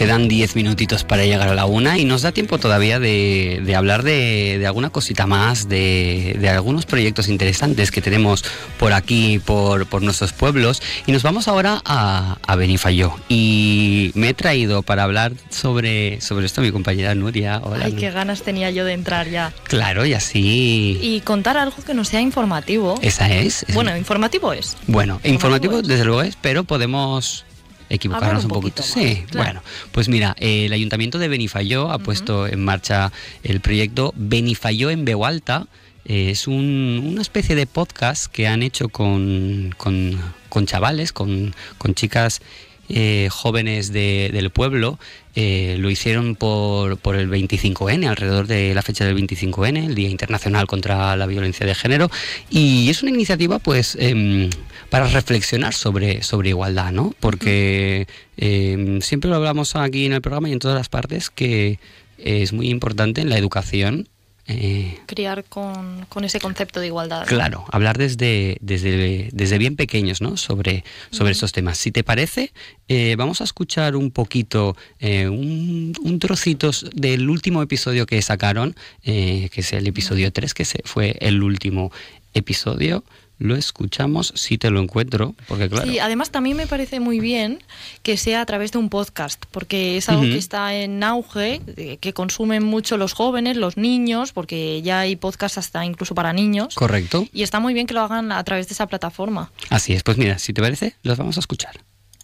Speaker 3: quedan diez minutitos para llegar a la una y nos da tiempo todavía de, de hablar de, de alguna cosita más, de, de algunos proyectos interesantes que tenemos por aquí, por, por nuestros pueblos. Y nos vamos ahora a, a Benifayó. Y me he traído para hablar sobre, sobre esto a mi compañera Nuria. Hola,
Speaker 4: Ay,
Speaker 3: Nuria.
Speaker 4: qué ganas tenía yo de entrar ya.
Speaker 3: Claro, y así...
Speaker 4: Y contar algo que no sea informativo.
Speaker 3: Esa es. es
Speaker 4: Bueno, informativo es.
Speaker 3: Bueno, informativo,
Speaker 4: informativo es.
Speaker 3: desde luego es, pero podemos... equivocarnos
Speaker 4: un
Speaker 3: un, poquito.
Speaker 4: poquito más,
Speaker 3: Sí,
Speaker 4: claro.
Speaker 3: bueno, pues mira, eh, el Ayuntamiento de Benifayó ha uh-huh. puesto en marcha el proyecto Benifayó en Veu Alta. Eh, es un, una especie de podcast que han hecho con, con, con chavales, con, con chicas eh, jóvenes de, del pueblo. Eh, lo hicieron por, por el veinticinco ene, alrededor de la fecha del veinticinco ene, el Día Internacional contra la Violencia de Género, y es una iniciativa pues eh, para reflexionar sobre, sobre igualdad, ¿no? Porque eh, siempre lo hablamos aquí en el programa y en todas las partes que es muy importante en la educación. Eh,
Speaker 4: Criar con, con ese concepto de igualdad.
Speaker 3: Claro, hablar desde, desde, desde bien pequeños, ¿no? sobre, sobre uh-huh. estos temas. Si te parece, eh, vamos a escuchar un poquito, eh, un, un trocito del último episodio que sacaron, eh, que es el episodio tres, que se, fue el último episodio. Lo escuchamos si te lo encuentro, porque claro...
Speaker 4: Sí, además también me parece muy bien que sea a través de un podcast, porque es algo uh-huh. que está en auge, que consumen mucho los jóvenes, los niños, porque ya hay podcasts hasta incluso para niños.
Speaker 3: Correcto.
Speaker 4: Y está muy bien que lo hagan a través de esa plataforma.
Speaker 3: Así es, pues mira, si te parece, los vamos a escuchar.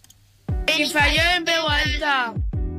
Speaker 10: Benifayó en Veu Alta.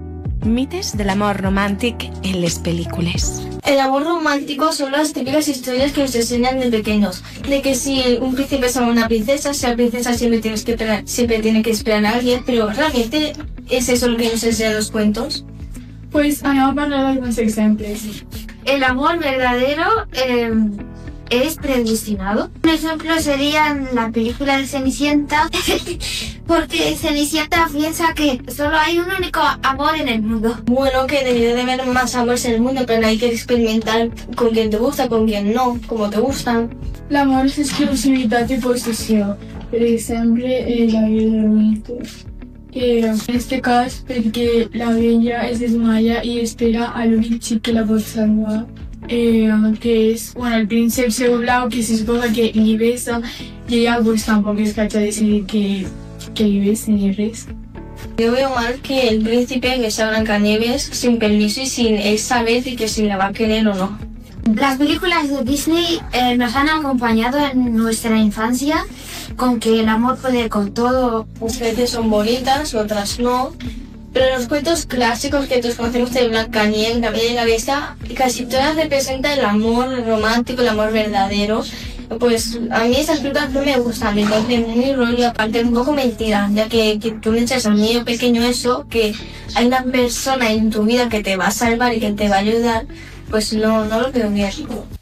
Speaker 11: Mites del amor romántic en les pel·lícules.
Speaker 12: El amor romántico son las típicas historias que nos enseñan de pequeños. De que si un príncipe salva a una princesa, si la princesa siempre, tienes que esperar, siempre tiene que esperar a alguien, pero ¿realmente es eso lo que nos enseñan los cuentos?
Speaker 13: Pues anem a parlar d'alguns exemples.
Speaker 14: El amor verdadero eh, es predestinado. Un ejemplo sería la película de Cenicienta, porque Cenicienta piensa que solo hay un único amor en el mundo.
Speaker 12: Bueno, que debería de haber más amores en el mundo, pero hay que experimentar con quien te gusta, con quien no, como te gustan.
Speaker 13: L'amor és exclusivitat i possessió. Per exemple, eh, la Bella Durmiente. Eh, en este cas, perquè la vella es desmaia i espera a l'únic xic que la pot salvar. Eh, que és, bueno, el príncep seu blau, que se suposa que li besa, i ella pues tampoc es cacha de decidir que, que li besa ni res.
Speaker 12: Yo veo mal que el príncipe que sea Blancanieves sin permiso y sin él saber que si la va a querer o no.
Speaker 14: Las películas de Disney eh, nos han acompañado en nuestra infancia con que el amor puede con todo.
Speaker 12: Unas veces son bonitas, otras no. Pero los cuentos clásicos que todos conocemos de Blancanieves, La Bella y la Bestia, casi todas representan el amor romántico, el amor verdadero. Pues a mí esas películas no me gustan, entonces mi rollo aparte es un poco mentira, ya que, que tú le echas a un niño pequeño eso, que hay una persona en tu vida que te va a salvar y que te va a ayudar, pues no, no lo veo bien.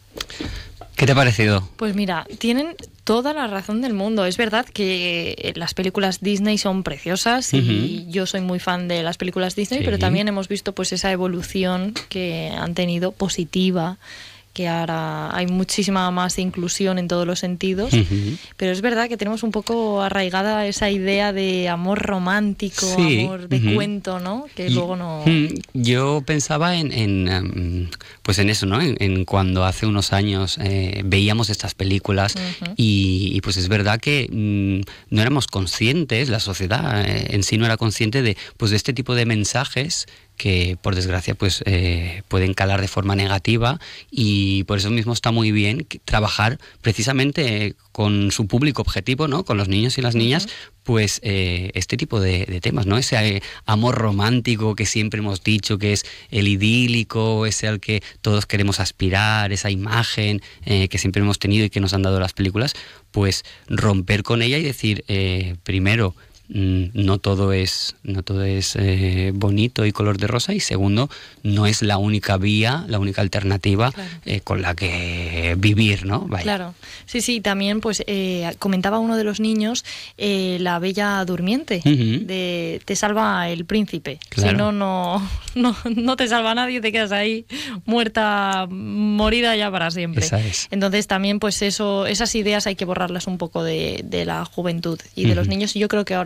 Speaker 3: ¿Qué te ha parecido?
Speaker 4: Pues mira, tienen toda la razón del mundo. Es verdad que las películas Disney son preciosas y uh-huh. yo soy muy fan de las películas Disney, sí. pero también hemos visto pues esa evolución que han tenido positiva, que ahora hay muchísima más inclusión en todos los sentidos, uh-huh. pero es verdad que tenemos un poco arraigada esa idea de amor romántico, sí. amor de uh-huh. cuento, ¿no? Que y, luego no...
Speaker 3: Yo pensaba en, en um, pues en eso, ¿no? En, en cuando hace unos años eh, veíamos estas películas uh-huh. y, y pues es verdad que mm, no éramos conscientes, la sociedad eh, en sí no era consciente de, pues, de este tipo de mensajes que por desgracia pues eh, pueden calar de forma negativa, y por eso mismo está muy bien trabajar precisamente con su público objetivo, ¿no? Con los niños y las niñas, uh-huh. pues eh, este tipo de, de temas, ¿no? Ese eh, amor romántico que siempre hemos dicho que es el idílico, ese al que todos queremos aspirar, esa imagen eh, que siempre hemos tenido y que nos han dado las películas, pues romper con ella y decir, eh, primero, no todo es no todo es eh, bonito y color de rosa, y segundo, no es la única vía, la única alternativa claro. eh, con la que vivir, ¿no? Vaya.
Speaker 4: Claro, sí, sí, también pues eh, comentaba uno de los niños eh, la Bella Durmiente, uh-huh. de te salva el príncipe, claro. si no, no, no, no te salva nadie, te quedas ahí muerta, morida ya para siempre.
Speaker 3: Esa es.
Speaker 4: Entonces también pues eso, esas ideas hay que borrarlas un poco de, de la juventud y de uh-huh. los niños, y yo creo que ahora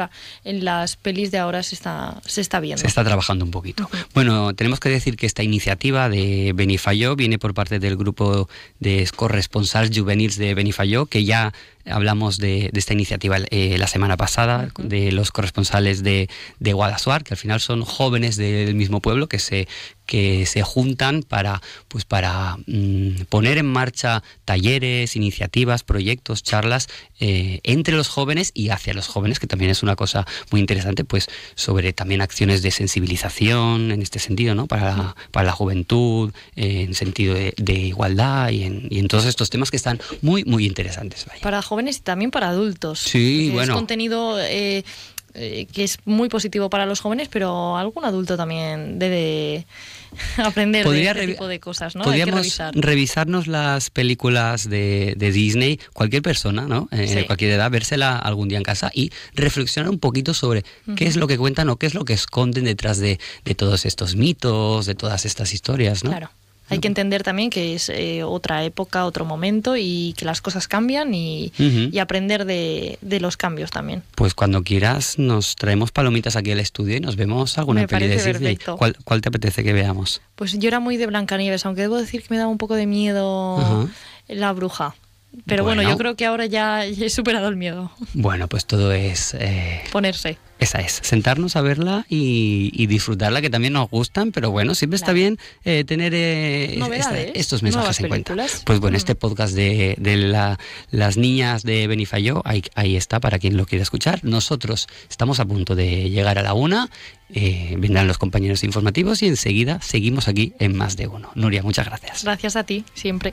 Speaker 4: ya en las pelis de ahora se está, se está viendo.
Speaker 3: Se está trabajando un poquito. Uh-huh. Bueno, tenemos que decir que esta iniciativa de Benifayó viene por parte del grupo de corresponsals juvenils de Benifayó, que ya hablamos de, de esta iniciativa eh, la semana pasada, uh-huh. de los corresponsales de, de Guadassuar, que al final son jóvenes del mismo pueblo que se, que se juntan para, pues para mmm, poner en marcha talleres, iniciativas, proyectos, charlas eh, entre los jóvenes y hacia los jóvenes, que también es una cosa muy interesante, pues sobre también acciones de sensibilización en este sentido, ¿no? Para, uh-huh. para la juventud, eh, en sentido de, de igualdad y en, y en todos estos temas que están muy, muy interesantes. Vaya.
Speaker 4: Para jóvenes y también para adultos.
Speaker 3: Sí, bueno.
Speaker 4: Es contenido eh, eh, que es muy positivo para los jóvenes, pero algún adulto también debe aprender de este revi- tipo de cosas, ¿no?
Speaker 3: Podríamos
Speaker 4: Hay que revisar.
Speaker 3: revisarnos las películas de, de Disney, cualquier persona, ¿no? Eh,
Speaker 4: sí.
Speaker 3: De cualquier edad, vérsela algún día en casa y reflexionar un poquito sobre uh-huh. qué es lo que cuentan o qué es lo que esconden detrás de, de todos estos mitos, de todas estas historias, ¿no?
Speaker 4: Claro. Hay que entender también que es eh, otra época, otro momento y que las cosas cambian y, uh-huh. y aprender de, de los cambios también.
Speaker 3: Pues cuando quieras nos traemos palomitas aquí al estudio y nos vemos alguna
Speaker 4: me
Speaker 3: peli de
Speaker 4: Disney.
Speaker 3: Perfecto. ¿Cuál, ¿Cuál te apetece que veamos?
Speaker 4: Pues yo era muy de Blancanieves, aunque debo decir que me daba un poco de miedo uh-huh. la bruja. Pero bueno, bueno, yo creo que ahora ya he superado el miedo.
Speaker 3: Bueno, pues todo es... Eh...
Speaker 4: ponerse.
Speaker 3: Esa es, sentarnos a verla y, y disfrutarla, que también nos gustan, pero bueno, siempre claro. está bien eh, tener eh, esta, estos mensajes en cuenta. Pues bueno, mm. este podcast de, de la, las niñas de Benifayó, ahí, ahí está para quien lo quiera escuchar. Nosotros estamos a punto de llegar a la una, eh, vendrán los compañeros informativos y enseguida seguimos aquí en Más de Uno. Nuria, muchas gracias.
Speaker 4: Gracias a ti, siempre.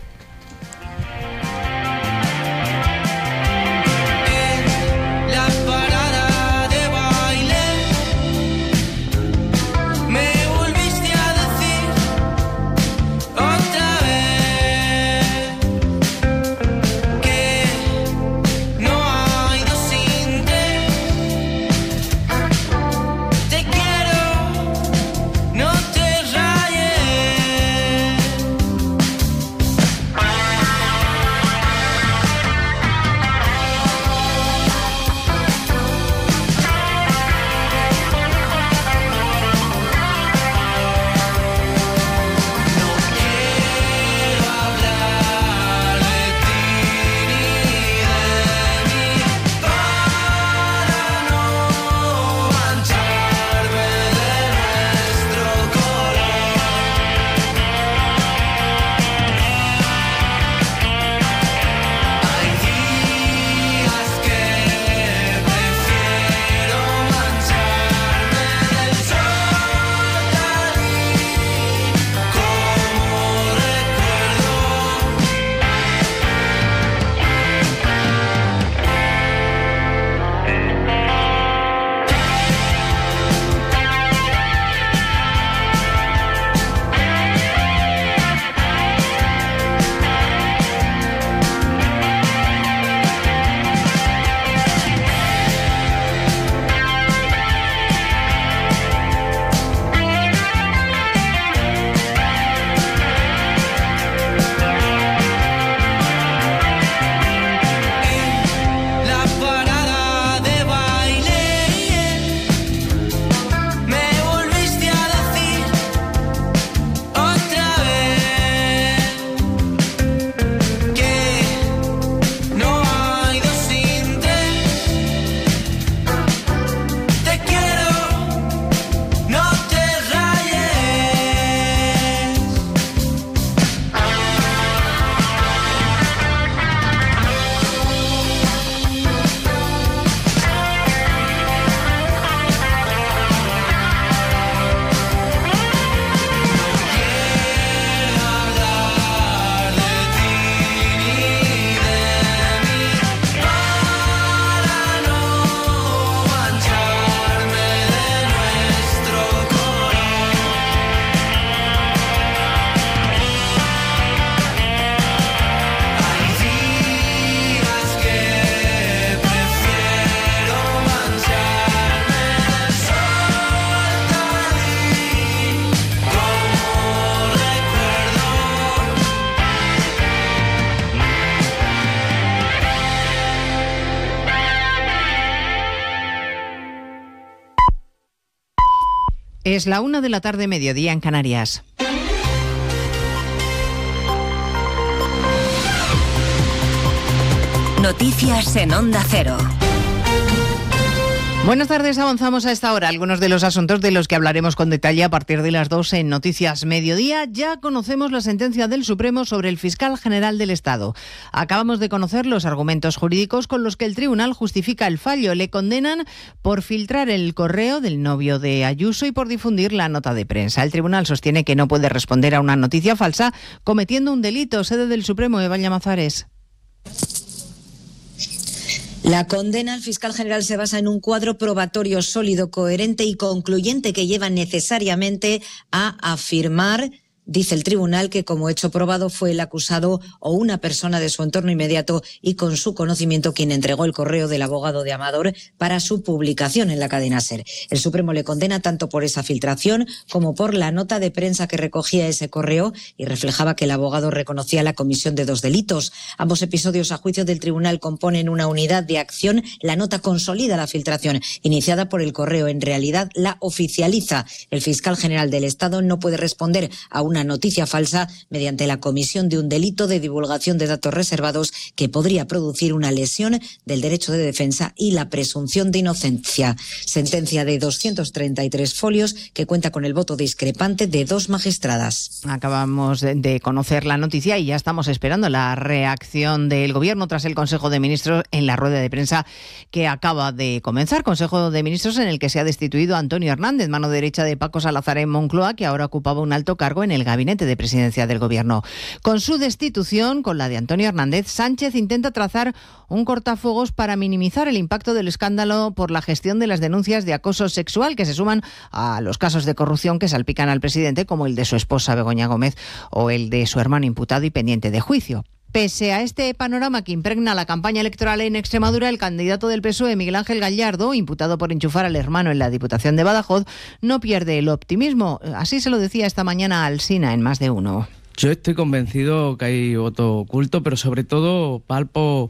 Speaker 15: Es la una de la tarde, mediodía en Canarias.
Speaker 1: Noticias en Onda Cero.
Speaker 15: Buenas tardes, avanzamos a esta hora. Algunos de los asuntos de los que hablaremos con detalle a partir de las dos en Noticias Mediodía. Ya conocemos la sentencia del Supremo sobre el fiscal general del Estado. Acabamos de conocer los argumentos jurídicos con los que el tribunal justifica el fallo. Le condenan por filtrar el correo del novio de Ayuso y por difundir la nota de prensa. El tribunal sostiene que no puede responder a una noticia falsa cometiendo un delito. Sede del Supremo, Eva Llamazares.
Speaker 16: La condena al fiscal general se basa en un cuadro probatorio sólido, coherente y concluyente que lleva necesariamente a afirmar, dice el tribunal, que como hecho probado fue el acusado o una persona de su entorno inmediato y con su conocimiento quien entregó el correo del abogado de Amador para su publicación en la cadena SER. El Supremo le condena tanto por esa filtración como por la nota de prensa que recogía ese correo y reflejaba que el abogado reconocía la comisión de dos delitos. Ambos episodios, a juicio del tribunal, componen una unidad de acción. La nota consolida la filtración iniciada por el correo. En realidad la oficializa. El fiscal general del Estado no puede responder a una Una noticia falsa mediante la comisión de un delito de divulgación de datos reservados que podría producir una lesión del derecho de defensa y la presunción de inocencia. Sentencia de doscientos treinta y tres folios que cuenta con el voto discrepante de dos magistradas.
Speaker 15: Acabamos de conocer la noticia y ya estamos esperando la reacción del Gobierno tras el Consejo de Ministros en la rueda de prensa que acaba de comenzar. Consejo de Ministros en el que se ha destituido a Antonio Hernández, mano derecha de Paco Salazar en Moncloa, que ahora ocupaba un alto cargo en el gabinete de presidencia del Gobierno. Con su destitución, con la de Antonio Hernández, Sánchez intenta trazar un cortafuegos para minimizar el impacto del escándalo por la gestión de las denuncias de acoso sexual que se suman a los casos de corrupción que salpican al presidente, como el de su esposa Begoña Gómez o el de su hermano imputado y pendiente de juicio. Pese a este panorama que impregna la campaña electoral en Extremadura, el candidato del P S O E, Miguel Ángel Gallardo, imputado por enchufar al hermano en la Diputación de Badajoz, no pierde el optimismo. Así se lo decía esta mañana a Alsina en Más de Uno.
Speaker 17: Yo estoy convencido que hay voto oculto, pero sobre todo palpo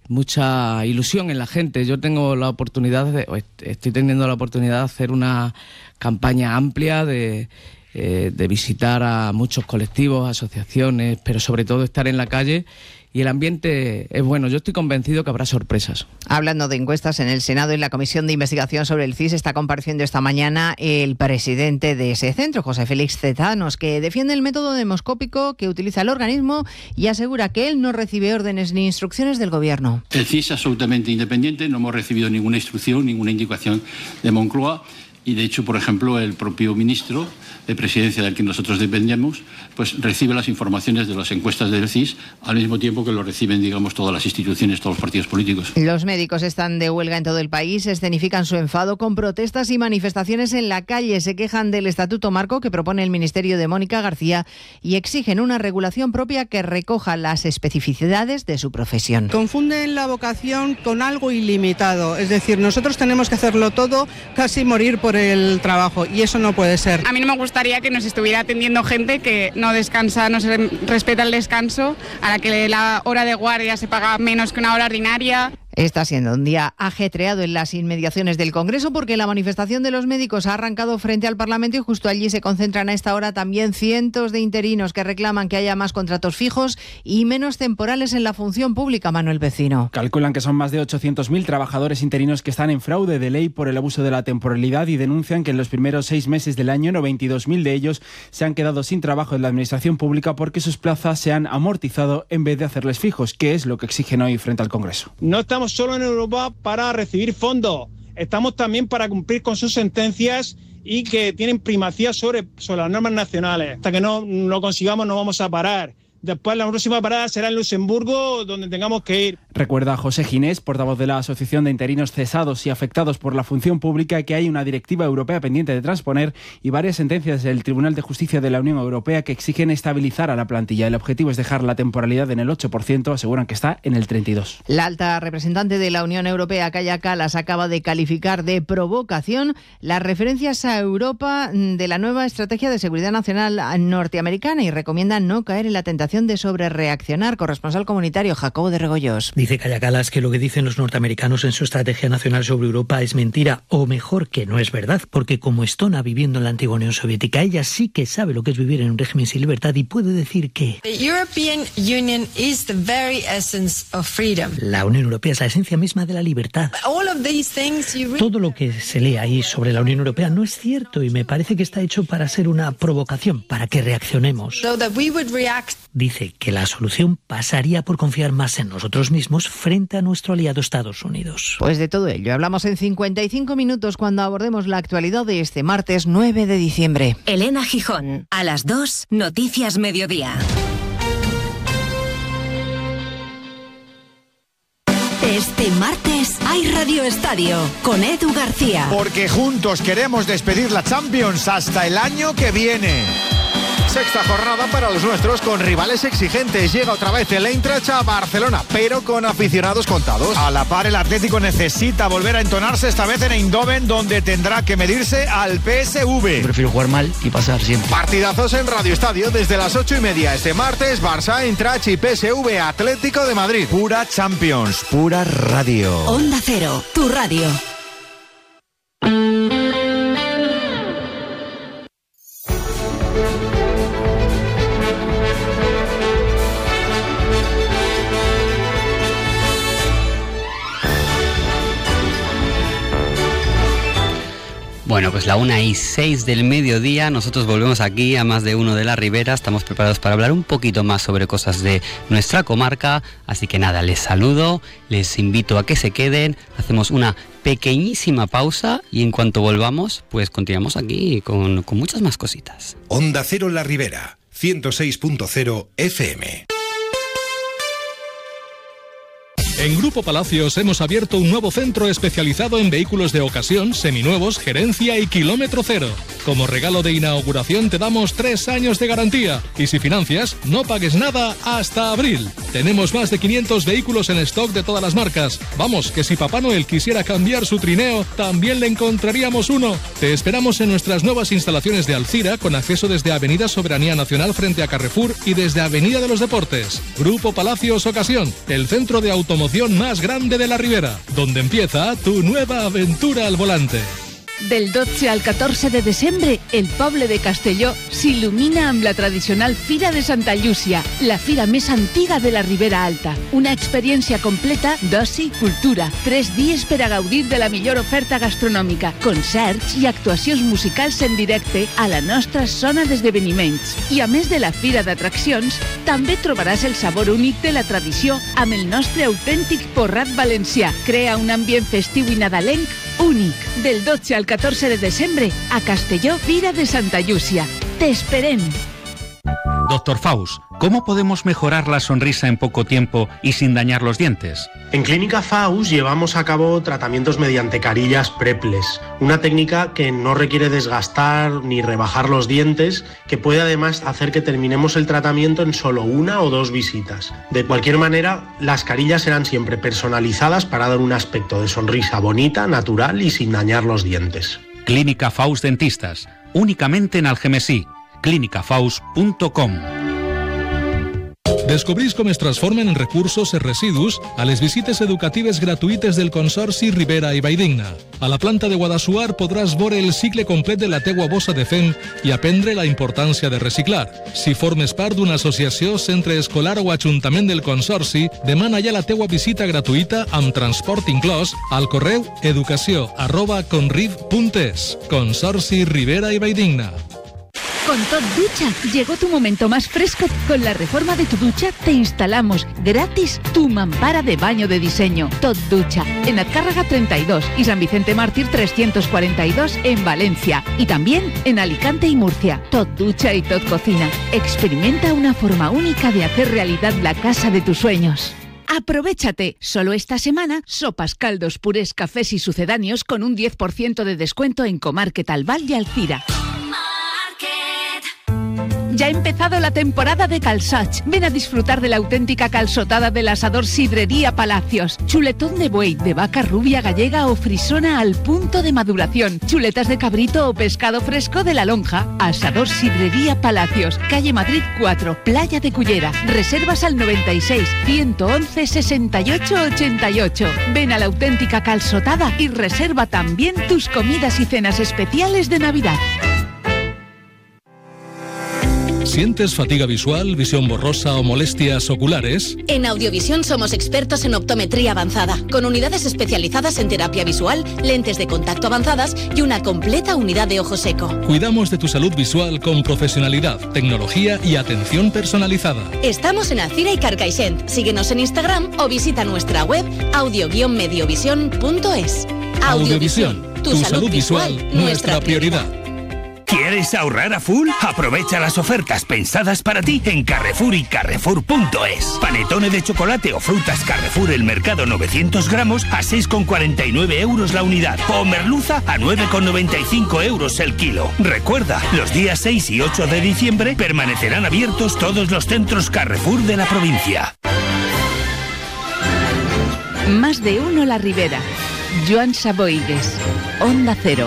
Speaker 17: mucha ilusión en la gente. Yo tengo la oportunidad, de, estoy teniendo la oportunidad de hacer una campaña amplia de... Eh, de visitar a muchos colectivos, asociaciones, pero sobre todo estar en la calle y el ambiente es bueno. Yo estoy convencido que habrá sorpresas.
Speaker 15: Hablando de encuestas, en el Senado, en la Comisión de Investigación sobre el C I S, está compareciendo esta mañana el presidente de ese centro, José Félix Tezanos, que defiende el método demoscópico que utiliza el organismo y asegura que él no recibe órdenes ni instrucciones del Gobierno.
Speaker 18: El C I S es absolutamente independiente, no hemos recibido ninguna instrucción, ninguna indicación de Moncloa. Y de hecho, por ejemplo, el propio ministro de Presidencia del que nosotros dependemos, pues recibe las informaciones de las encuestas del C I S al mismo tiempo que lo reciben, digamos, todas las instituciones, todos los partidos políticos.
Speaker 15: Los médicos están de huelga en todo el país, escenifican su enfado con protestas y manifestaciones en la calle. Se quejan del estatuto marco que propone el ministerio de Mónica García y exigen una regulación propia que recoja las especificidades de su profesión.
Speaker 19: Confunden la vocación con algo ilimitado, es decir, nosotros tenemos que hacerlo todo, casi morir por el trabajo, y eso no puede ser.
Speaker 20: A mí no me gustaría que nos estuviera atendiendo gente que no descansa, no se respeta el descanso, a la que la hora de guardia se paga menos que una hora ordinaria.
Speaker 15: Está siendo un día ajetreado en las inmediaciones del Congreso porque la manifestación de los médicos ha arrancado frente al Parlamento y justo allí se concentran a esta hora también cientos de interinos que reclaman que haya más contratos fijos y menos temporales en la función pública. Manuel Vecino.
Speaker 21: Calculan que son más de ochocientos mil trabajadores interinos que están en fraude de ley por el abuso de la temporalidad y denuncian que en los primeros seis meses del año noventa y dos mil de ellos se han quedado sin trabajo en la administración pública porque sus plazas se han amortizado en vez de hacerles fijos, que es lo que exigen hoy frente al Congreso.
Speaker 22: No estamos solo en Europa para recibir fondos, estamos también para cumplir con sus sentencias y que tienen primacía sobre, sobre las normas nacionales. Hasta que no lo consigamos no vamos a parar. Después la próxima parada será en Luxemburgo, donde tengamos que ir.
Speaker 21: Recuerda José Ginés, portavoz de la Asociación de Interinos Cesados y Afectados por la Función Pública, que hay una directiva europea pendiente de transponer y varias sentencias del Tribunal de Justicia de la Unión Europea que exigen estabilizar a la plantilla. El objetivo es dejar la temporalidad en el ocho por ciento, aseguran que está en el treinta y dos por ciento.
Speaker 15: La alta representante de la Unión Europea, Kaja Kallas, acaba de calificar de provocación las referencias a Europa de la nueva Estrategia de Seguridad Nacional norteamericana y recomienda no caer en la tentación acusación de sobrereaccionar. Corresponsal comunitario Jacobo de Regoyos.
Speaker 5: Dice Kaja Kallas que lo que dicen los norteamericanos en su estrategia nacional sobre Europa es mentira, o mejor, que no es verdad, porque como estona viviendo en la antigua Unión Soviética, ella sí que sabe lo que es vivir en un régimen sin libertad y puede decir que
Speaker 7: The European Union is the very essence of freedom.
Speaker 5: La Unión Europea es la esencia misma de la libertad.
Speaker 7: All of these things you...
Speaker 5: Todo lo que se lee ahí sobre la Unión Europea no es cierto y me parece que está hecho para ser una provocación, para que reaccionemos.
Speaker 7: So that we would react.
Speaker 5: Dice que la solución pasaría por confiar más en nosotros mismos frente a nuestro aliado Estados Unidos.
Speaker 15: Pues de todo ello hablamos en cincuenta y cinco minutos cuando abordemos la actualidad de este martes nueve de diciembre.
Speaker 1: Elena Gijón, a las dos, Noticias Mediodía. Este martes hay Radio Estadio con Edu García.
Speaker 23: Porque juntos queremos despedir la Champions hasta el año que viene. Sexta jornada para los nuestros con rivales exigentes. Llega otra vez el Eintracht a Barcelona, pero con aficionados contados. A la par, el Atlético necesita volver a entonarse, esta vez en Eindhoven, donde tendrá que medirse al P S V.
Speaker 24: Prefiero jugar mal y pasar siempre.
Speaker 23: Partidazos en Radio Estadio desde las ocho y media este martes. Barça, Eintracht y P S V Atlético de Madrid. Pura Champions, pura radio.
Speaker 1: Onda Cero, tu radio.
Speaker 3: Bueno, pues la una y seis del mediodía, nosotros volvemos aquí a Más de Uno de la Ribera. Estamos preparados para hablar un poquito más sobre cosas de nuestra comarca. Así que nada, les saludo, les invito a que se queden. Hacemos una pequeñísima pausa y en cuanto volvamos, pues continuamos aquí con, con muchas más cositas.
Speaker 25: Onda Cero La Ribera, ciento seis punto cero F M.
Speaker 6: En Grupo Palacios hemos abierto un nuevo centro especializado en vehículos de ocasión, seminuevos, gerencia y kilómetro cero. Como regalo de inauguración te damos tres años de garantía y si financias, no pagues nada hasta abril. Tenemos más de quinientos vehículos en stock de todas las marcas. Vamos, que si Papá Noel quisiera cambiar su trineo, también le encontraríamos uno. Te esperamos en nuestras nuevas instalaciones de Alzira, con acceso desde Avenida Soberanía Nacional frente a Carrefour y desde Avenida de los Deportes. Grupo Palacios Ocasión, el centro de automoción más grande de la Ribera, donde empieza tu nueva aventura al volante.
Speaker 2: Del dotze al catorze de desembre, el poble de Castelló s'il·lumina amb la tradicional Fira de Santa Llúcia, la fira més antiga de la Ribera Alta. Una experiència completa d'oci i cultura. Tres dies per a gaudir de la millor oferta gastronòmica, concerts i actuacions musicals en directe a la nostra zona d'esdeveniments. I a més de la fira d'atraccions, també trobaràs el sabor únic de la tradició amb el nostre autèntic porrat valencià. Crea un ambient festiu i nadalenc únic. Del dotze al catorze de desembre, a Castelló, Fira de Santa Llúcia. Te esperem.
Speaker 26: Doctor Faust, ¿cómo podemos mejorar la sonrisa en poco tiempo y sin dañar los dientes?
Speaker 27: En Clínica Faust llevamos a cabo tratamientos mediante carillas Preples, una técnica que no requiere desgastar ni rebajar los dientes, que puede además hacer que terminemos el tratamiento en solo una o dos visitas. De cualquier manera, las carillas serán siempre personalizadas para dar un aspecto de sonrisa bonita, natural y sin dañar los dientes.
Speaker 26: Clínica Faust Dentistas, únicamente en Algemesí. clínica faust punto com.
Speaker 6: Descobrís com es transformen en recursos i residus a les visites educatives gratuïtes del Consorci Ribera i Valldigna. A la planta de Guadassuar podràs veure el cicle complet de la teua bossa de fem i aprendre la importància de reciclar. Si formes part d'una associació, centre escolar o ajuntament del Consorci, demana ja la teua visita gratuïta amb transport inclòs al correu educació arroba conriv punt es. Consorci Ribera i Valldigna.
Speaker 2: Con Tot Ducha llegó tu momento más fresco. Con la reforma de tu ducha te instalamos gratis tu mampara de baño de diseño. Tot Ducha, en Azcárraga treinta y dos y San Vicente Mártir trescientos cuarenta y dos en Valencia. Y también en Alicante y Murcia. Tot Ducha y Tot Cocina. Experimenta una forma única de hacer realidad la casa de tus sueños. Aprovéchate, solo esta semana, sopas, caldos, purés, cafés y sucedáneos con un diez por ciento de descuento en Comarket Albal y Alzira. Ya ha empezado la temporada de calçots. Ven a disfrutar de la auténtica calçotada del asador Sidrería Palacios. Chuletón de buey, de vaca rubia gallega o frisona al punto de maduración. Chuletas de cabrito o pescado fresco de la lonja. Asador Sidrería Palacios. Calle Madrid cuatro, Playa de Cullera. Reservas al noventa y seis, ciento once, sesenta y ocho, ochenta y ocho. Ven a la auténtica calçotada y reserva también tus comidas y cenas especiales de Navidad.
Speaker 6: ¿Sientes fatiga visual, visión borrosa o molestias oculares?
Speaker 8: En Audiovisión somos expertos en optometría avanzada, con unidades especializadas en terapia visual, lentes de contacto avanzadas y una completa unidad de ojo seco.
Speaker 6: Cuidamos de tu salud visual con profesionalidad, tecnología y atención personalizada.
Speaker 8: Estamos en Alcira y Carcaixent. Síguenos en Instagram o visita nuestra web audio guion mediovision punto es.
Speaker 6: Audiovisión, tu, tu salud visual, visual nuestra prioridad.
Speaker 9: ¿Quieres ahorrar a full? Aprovecha las ofertas pensadas para ti en Carrefour y Carrefour punto es. Panetone de chocolate o frutas Carrefour El Mercado novecientos gramos a seis con cuarenta y nueve euros la unidad. O merluza a nueve con noventa y cinco euros el kilo. Recuerda, los días seis y ocho de diciembre permanecerán abiertos todos los centros Carrefour de la provincia.
Speaker 2: Más de uno La Ribera. Joan Saboides. Onda Cero.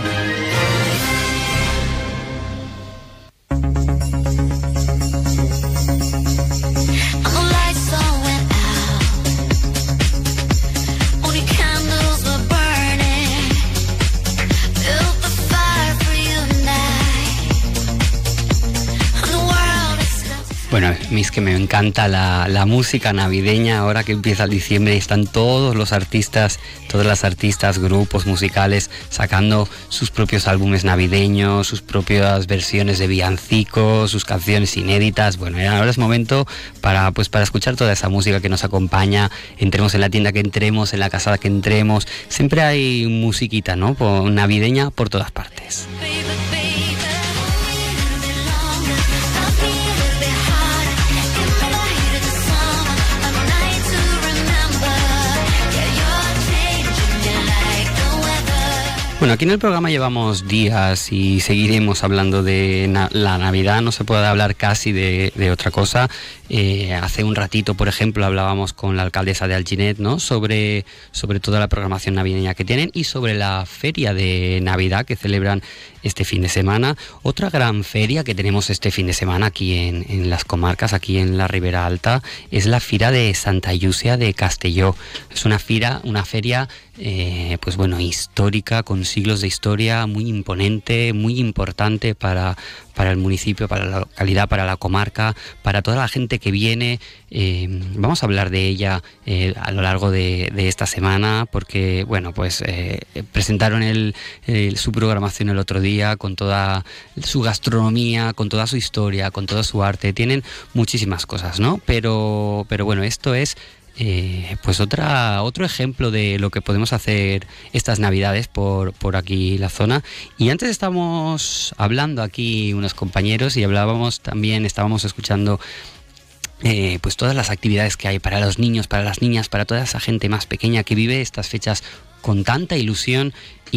Speaker 3: Bueno, a mí es que me encanta la, la música navideña. Ahora que empieza el diciembre están todos los artistas, todas las artistas, grupos musicales sacando sus propios álbumes navideños, sus propias versiones de villancicos, sus canciones inéditas. Bueno, ahora es momento para, pues, para escuchar toda esa música que nos acompaña. Entremos en la tienda que entremos, en la casa que entremos, siempre hay musiquita, ¿no? Por, navideña por todas partes. Bueno, aquí en el programa llevamos días y seguiremos hablando de na- la Navidad, no se puede hablar casi de, de otra cosa. Eh, hace un ratito, por ejemplo, hablábamos con la alcaldesa de Alginet, ¿no? sobre, sobre toda la programación navideña que tienen y sobre la feria de Navidad que celebran este fin de semana. Otra gran feria que tenemos este fin de semana aquí en, en las comarcas, aquí en la Ribera Alta, es la Fira de Santa Llúcia de Castelló. Es una fira, una feria eh, pues bueno, histórica, con siglos de historia, muy imponente, muy importante para, para el municipio, para la localidad, para la comarca, para toda la gente que viene. Eh, vamos a hablar de ella eh, a lo largo de, de esta semana, porque bueno, pues eh, presentaron el, el, su programación el otro día, con toda su gastronomía, con toda su historia, con todo su arte. Tienen muchísimas cosas, ¿no? Pero, pero bueno, esto es Eh, pues otra otro ejemplo de lo que podemos hacer estas Navidades por, por aquí la zona. Y antes estábamos hablando aquí unos compañeros y hablábamos también, estábamos escuchando eh, pues todas las actividades que hay para los niños, para las niñas, para toda esa gente más pequeña que vive estas fechas con tanta ilusión.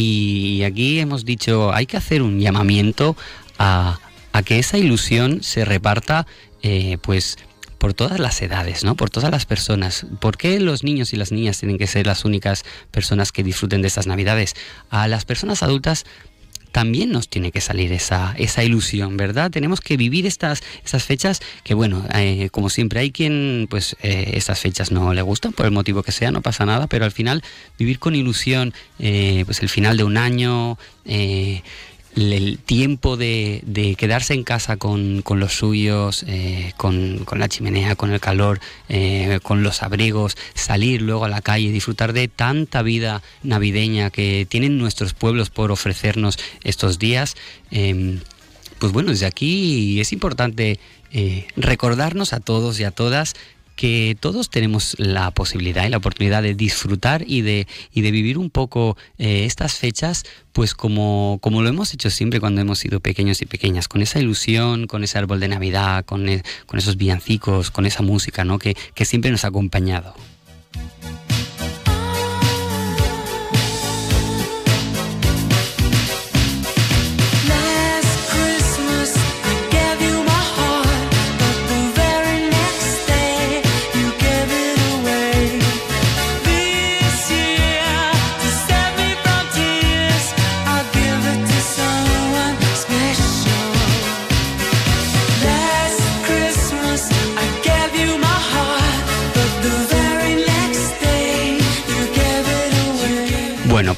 Speaker 3: Y aquí hemos dicho, hay que hacer un llamamiento a, a que esa ilusión se reparta eh, pues por todas las edades, ¿no? Por todas las personas. ¿Por qué los niños y las niñas tienen que ser las únicas personas que disfruten de estas Navidades? A las personas adultas también nos tiene que salir esa, esa ilusión, ¿verdad? Tenemos que vivir estas, estas fechas que, bueno, eh, como siempre, hay quien, pues, eh, estas fechas no le gustan, por el motivo que sea, no pasa nada, pero al final, vivir con ilusión, eh, pues el final de un año, eh, el tiempo de, de quedarse en casa con, con los suyos, eh, con, con la chimenea, con el calor, eh, con los abrigos, salir luego a la calle, disfrutar de tanta vida navideña que tienen nuestros pueblos por ofrecernos estos días. Eh, pues bueno, desde aquí es importante eh, recordarnos a todos y a todas que todos tenemos la posibilidad y la oportunidad de disfrutar y de, y de vivir un poco eh, estas fechas, pues como, como lo hemos hecho siempre cuando hemos sido pequeños y pequeñas, con esa ilusión, con ese árbol de Navidad, con, el, con esos villancicos, con esa música, ¿no? que, que siempre nos ha acompañado.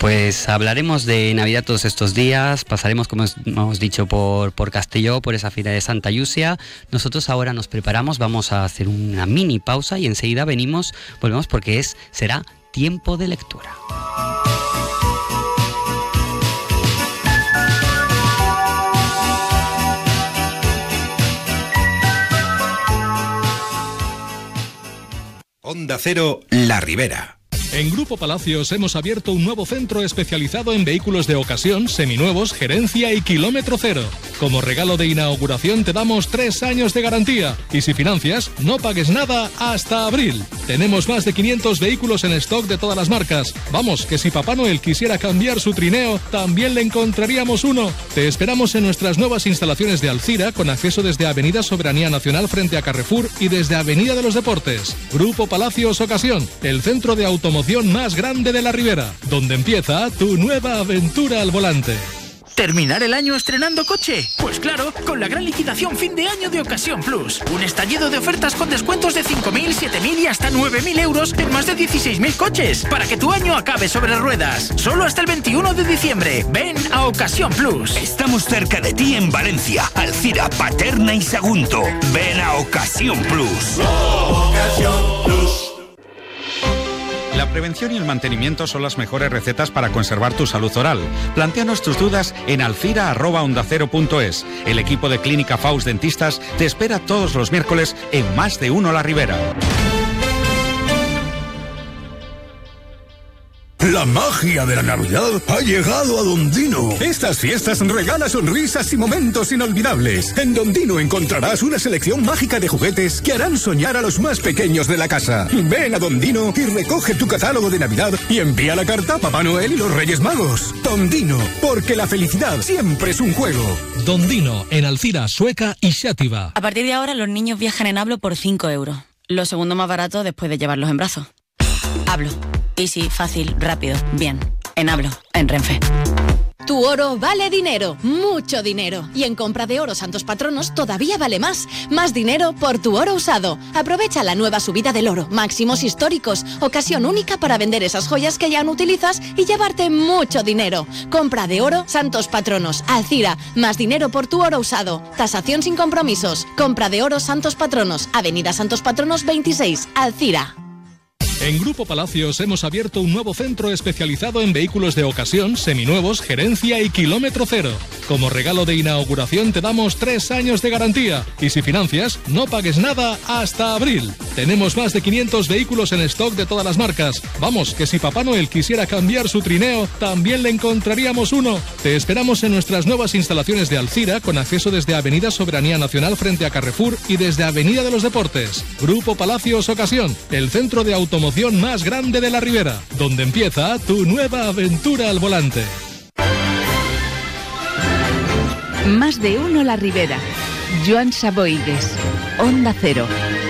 Speaker 3: pues hablaremos de Navidad todos estos días, pasaremos, como hemos dicho, por, por Castelló, por esa fila de Santa Llúcia. Nosotros ahora nos preparamos, vamos a hacer una mini pausa y enseguida venimos, volvemos porque es, será tiempo de lectura.
Speaker 25: Onda Cero, La Ribera.
Speaker 6: En Grupo Palacios hemos abierto un nuevo centro especializado en vehículos de ocasión, seminuevos, gerencia y kilómetro cero. Como regalo de inauguración te damos tres años de garantía y si financias, no pagues nada hasta abril. Tenemos más de quinientos vehículos en stock de todas las marcas. Vamos, que si Papá Noel quisiera cambiar su trineo, también le encontraríamos uno. Te esperamos en nuestras nuevas instalaciones de Alcira, con acceso desde Avenida Soberanía Nacional frente a Carrefour y desde Avenida de los Deportes. Grupo Palacios Ocasión, el centro de automoción más grande de la Ribera, donde empieza tu nueva aventura al volante.
Speaker 4: ¿Terminar el año estrenando coche? Pues claro, con la gran liquidación fin de año de Ocasión Plus. Un estallido de ofertas con descuentos de cinco mil, siete mil y hasta nueve mil euros en más de dieciséis mil coches, para que tu año acabe sobre ruedas. Solo hasta el veintiuno de diciembre. Ven a Ocasión Plus.
Speaker 9: Estamos cerca de ti en Valencia, Alcira, Paterna y Sagunto. Ven a Ocasión Plus.
Speaker 4: Ocasión Plus.
Speaker 26: La prevención y el mantenimiento son las mejores recetas para conservar tu salud oral. Plantéanos tus dudas en alcira arroba onda cero punto es. El equipo de Clínica Faust Dentistas te espera todos los miércoles en Más de Uno La Ribera.
Speaker 10: La magia de la Navidad ha llegado a Don Dino. Estas fiestas regalan sonrisas y momentos inolvidables. En Don Dino encontrarás una selección mágica de juguetes que harán soñar a los más pequeños de la casa. Ven a Don Dino y recoge tu catálogo de Navidad y envía la carta a Papá Noel y los Reyes Magos. Don Dino, porque la felicidad siempre es un juego.
Speaker 6: Don Dino, en Alcira, Sueca y Xàtiva.
Speaker 11: A partir de ahora los niños viajan en Hablo por cinco euros. Lo segundo más barato después de llevarlos en brazos. Hablo. Easy, fácil, rápido, bien. En Hablo, en Renfe.
Speaker 8: Tu oro vale dinero, mucho dinero. Y en compra de oro Santos Patronos todavía vale más. Más dinero por tu oro usado. Aprovecha la nueva subida del oro, máximos históricos. Ocasión única para vender esas joyas que ya no utilizas y llevarte mucho dinero. Compra de oro Santos Patronos. Alcira, más dinero por tu oro usado. Tasación sin compromisos. Compra de oro Santos Patronos. Avenida Santos Patronos veintiséis, Alcira.
Speaker 6: En Grupo Palacios hemos abierto un nuevo centro especializado en vehículos de ocasión, seminuevos, gerencia y kilómetro cero. Como regalo de inauguración te damos tres años de garantía y si financias, no pagues nada hasta abril. Tenemos más de quinientos vehículos en stock de todas las marcas. Vamos, que si Papá Noel quisiera cambiar su trineo, también le encontraríamos uno. Te esperamos en nuestras nuevas instalaciones de Alcira, con acceso desde Avenida Soberanía Nacional frente a Carrefour y desde Avenida de los Deportes. Grupo Palacios Ocasión, el centro de automoción más grande de la Ribera, donde empieza tu nueva aventura al volante.
Speaker 2: Más de Uno La Ribera. Joan Saboides, Onda Cero.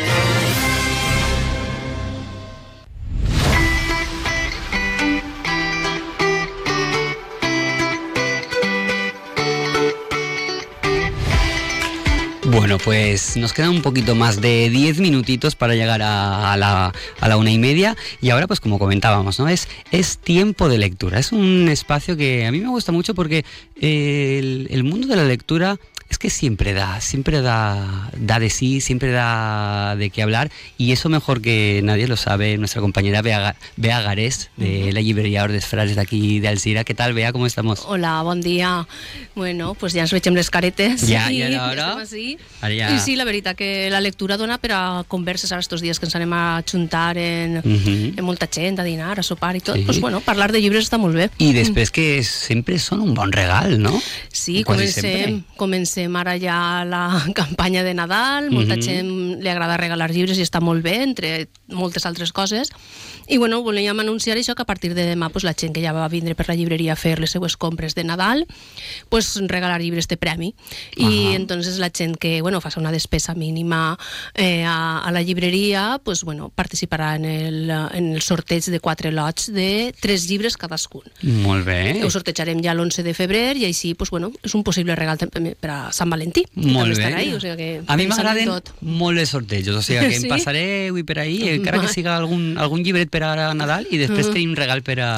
Speaker 3: Bueno, pues nos quedan un poquito más de diez minutitos para llegar a, a, la, a la una y media y ahora pues como comentábamos, ¿no? Es, es tiempo de lectura, es un espacio que a mí me gusta mucho porque eh, el, el mundo de la lectura es que siempre da, siempre da, da de sí, siempre da de qué hablar y eso mejor que nadie lo sabe nuestra compañera Bea, Bea Garés de uh-huh. la llibreria Ordes Frases d'aquí d'Alzira. ¿Qué tal, Bea? ¿Cómo estamos?
Speaker 12: Hola, bon dia. Bueno, pues ja ens veig amb les caretes.
Speaker 3: Ja,
Speaker 12: i
Speaker 3: ja era hora.
Speaker 12: Sí.
Speaker 3: Ja...
Speaker 12: I sí, la veritat que la lectura dona per a converses ara estos dies que ens anem a juntar en, uh-huh. en molta gent, a dinar, a sopar i tot. Sí. Pues bueno, parlar de llibres està molt bé.
Speaker 3: I després que sempre són un bon regal, no?
Speaker 12: Sí, comencem, comencem ara ja la campanya de Nadal, molta uh-huh. gent li agrada regalar llibres i està molt bé, entre moltes altres coses. I bueno, volíem anunciar això, que a partir de demà pues, la gent que ja va vindre per la llibreria a fer les seues compres de Nadal, pues regalar llibres de premi. I uh-huh. entonces la gent que bueno, fa una despesa mínima eh, a, a la llibreria, pues bueno, participarà en el, en el sorteig de quatre lots de tres llibres cadascun.
Speaker 3: Molt bé.
Speaker 12: Ho sortejarem ja l'onze de febrer i així, pues bueno, és un possible regal per a Sant Valentí.
Speaker 3: Molt bé.
Speaker 12: Ahí, o sea que
Speaker 3: a mi m'agraden molt els sortejos, o sigui que em
Speaker 12: sí?
Speaker 3: passaré avui per ahí, encara que siga algun, algun llibret per a Nadal i després uh-huh. tenim un regal per a,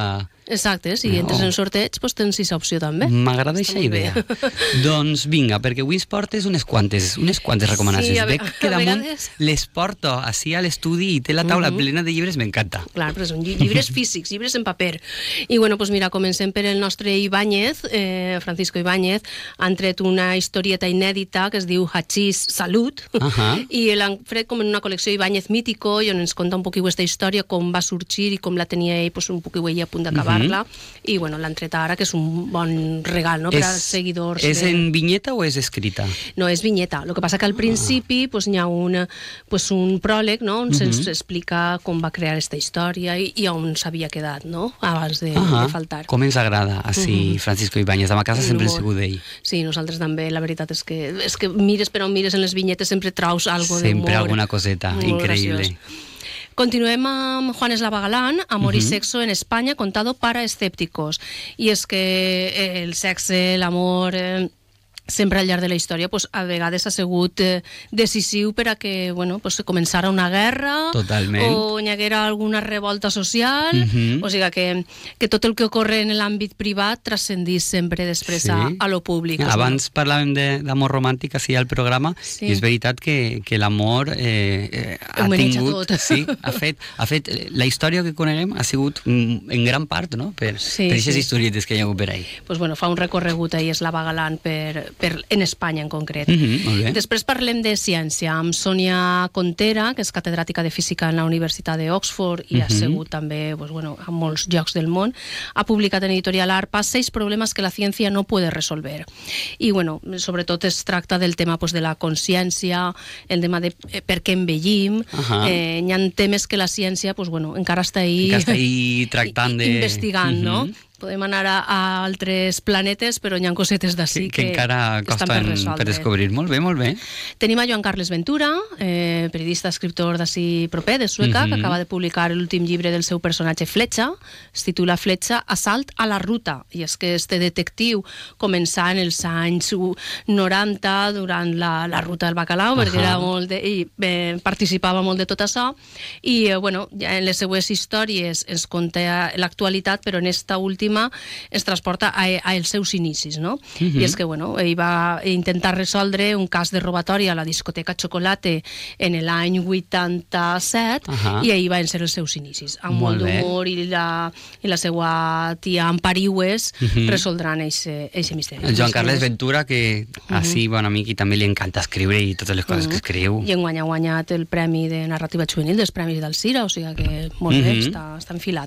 Speaker 12: Exacte, si
Speaker 3: No.
Speaker 12: entres en sorteig, doncs tens aquesta opció també.
Speaker 3: M'agrada
Speaker 12: Està
Speaker 3: aquesta
Speaker 12: molt bé.
Speaker 3: idea. Doncs vinga, perquè avui ens portes unes quantes, unes quantes recomanacions.
Speaker 12: Sí, a ve-
Speaker 3: Veig que
Speaker 12: a
Speaker 3: damunt
Speaker 12: vegades-
Speaker 3: les porto així a l'estudi i té la taula
Speaker 12: Mhm.
Speaker 3: plena de llibres, m'encanta.
Speaker 12: Clar, però són lli- llibres físics, llibres en paper. I bueno, doncs mira, comencem per el nostre Ibáñez, eh, Francisco Ibáñez, han tret una historieta inèdita que es diu Hachís Salut,
Speaker 3: Ahà.
Speaker 12: i l'han fet com en una col·lecció Ibáñez mítico, i on ens conta un poquillo aquesta història, com va sorgir i com la tenia ell, pues, un poquillo ell a punt d'acabar-la, i bueno, l'han tret ara, que és un bon regal, no?, per als seguidors.
Speaker 3: és
Speaker 12: de...
Speaker 3: en vinyeta o és escrita?
Speaker 12: No, és vinyeta. El que passa que al principi pues, hi ha una, pues, un pròleg, no?, on
Speaker 3: Mhm.
Speaker 12: se'ns explica com va crear aquesta història i, i on s'havia quedat, no?, abans de,
Speaker 3: Ah,
Speaker 12: de faltar.
Speaker 3: com ens agrada així
Speaker 12: Mhm.
Speaker 3: Francisco Ibáñez. A ma casa sempre he
Speaker 12: L'humor.
Speaker 3: sigut d'ell.
Speaker 12: Sí, nosaltres també, la veritat és que, és que mires per on mires en les vinyetes sempre traus algo d'humor.
Speaker 3: Sempre alguna coseta,
Speaker 12: Molt
Speaker 3: increïble.
Speaker 12: graciós. Continuem amb Juan Eslava Galán, Amor y
Speaker 3: Ujú.
Speaker 12: sexo en España, contado para escépticos. I és que el sexe, l'amor... Eh, sempre al llarg de la història pues, a vegades ha sigut eh, decisiu per a que bueno, pues, començara una guerra
Speaker 3: Totalment.
Speaker 12: o hi haguera alguna revolta social,
Speaker 3: Mhm.
Speaker 12: o sigui que, que tot el que ocorre en l'àmbit privat transcendís sempre després a,
Speaker 3: Sí.
Speaker 12: a lo públic.
Speaker 3: Abans parlàvem de- d'amor romàntic així al programa
Speaker 12: Sí.
Speaker 3: i és veritat que, que l'amor eh, eh, ha
Speaker 12: Ho maneja
Speaker 3: tingut...
Speaker 12: tot.
Speaker 3: Sí, ha fet, ha fet... La història que coneguem ha sigut mm, en gran part, no?, per,
Speaker 12: Sí,
Speaker 3: per aquestes
Speaker 12: sí.
Speaker 3: historietes que hi ha hagut per ahí.
Speaker 12: Pues bueno, fa un recorregut ahir Eslava Galán per, per, en Espanya en concret.
Speaker 3: Mhm, molt bé.
Speaker 12: Després parlem de ciència amb Sònia Contera, que és catedràtica de física en la Universitat d'Oxford i ha
Speaker 3: Mhm.
Speaker 12: sigut també pues, bueno, a molts llocs del món. Ha publicat en editorial ARPA seis problemes que la ciència no puede resolver. I bueno, sobretot es tracta del tema pues, de la consciència, el tema de eh, per què envellim.
Speaker 3: Ahà.
Speaker 12: Eh, hi ha temes que la ciència pues, bueno, encara està ahí,
Speaker 3: Que està ahí tractant de...
Speaker 12: investigant, no?
Speaker 3: Mhm.
Speaker 12: Podem anar a, a altres planetes, però hi ha cosetes d'ací
Speaker 3: Que,
Speaker 12: que,
Speaker 3: que encara
Speaker 12: estan
Speaker 3: costen
Speaker 12: per
Speaker 3: per,
Speaker 12: resoldre.
Speaker 3: descobrir. Molt bé, molt bé.
Speaker 12: Tenim a Joan Carles Ventura, eh, periodista, escriptor d'ací proper, de Sueca,
Speaker 3: Mhm.
Speaker 12: que acaba de publicar l'últim llibre del seu personatge Fletxa, es titula Fletxa, Assalt a la ruta, i és que este detectiu començà en els anys noranta, durant la, la ruta del bacalao, perquè
Speaker 3: Ahà.
Speaker 12: era molt de, i, eh, participava molt de tot això, i eh, bueno, ja en les seues històries ens conta l'actualitat, però en esta última es transporta a, a els seus inicis, no?
Speaker 3: Mhm.
Speaker 12: I és que, bueno, ell va intentar resoldre un cas de robatori a la discoteca Chocolate en l'any vuitanta-set,
Speaker 3: Ahà.
Speaker 12: i ahir van ser els seus inicis. Amb
Speaker 3: Molt
Speaker 12: molt
Speaker 3: bé.
Speaker 12: d'humor i la, i la seva tia Ampariues
Speaker 3: Mhm.
Speaker 12: resoldran eixe misteri.
Speaker 3: El Joan Carles Ventura, que així, bon amic, i també li encanta escriure i totes les coses que escriu.
Speaker 12: I enguany ha guanyat el Premi de Narrativa Juvenil dels Premis d'Alzira, o sigui que molt bé,
Speaker 3: Mhm.
Speaker 12: està, està enfilat.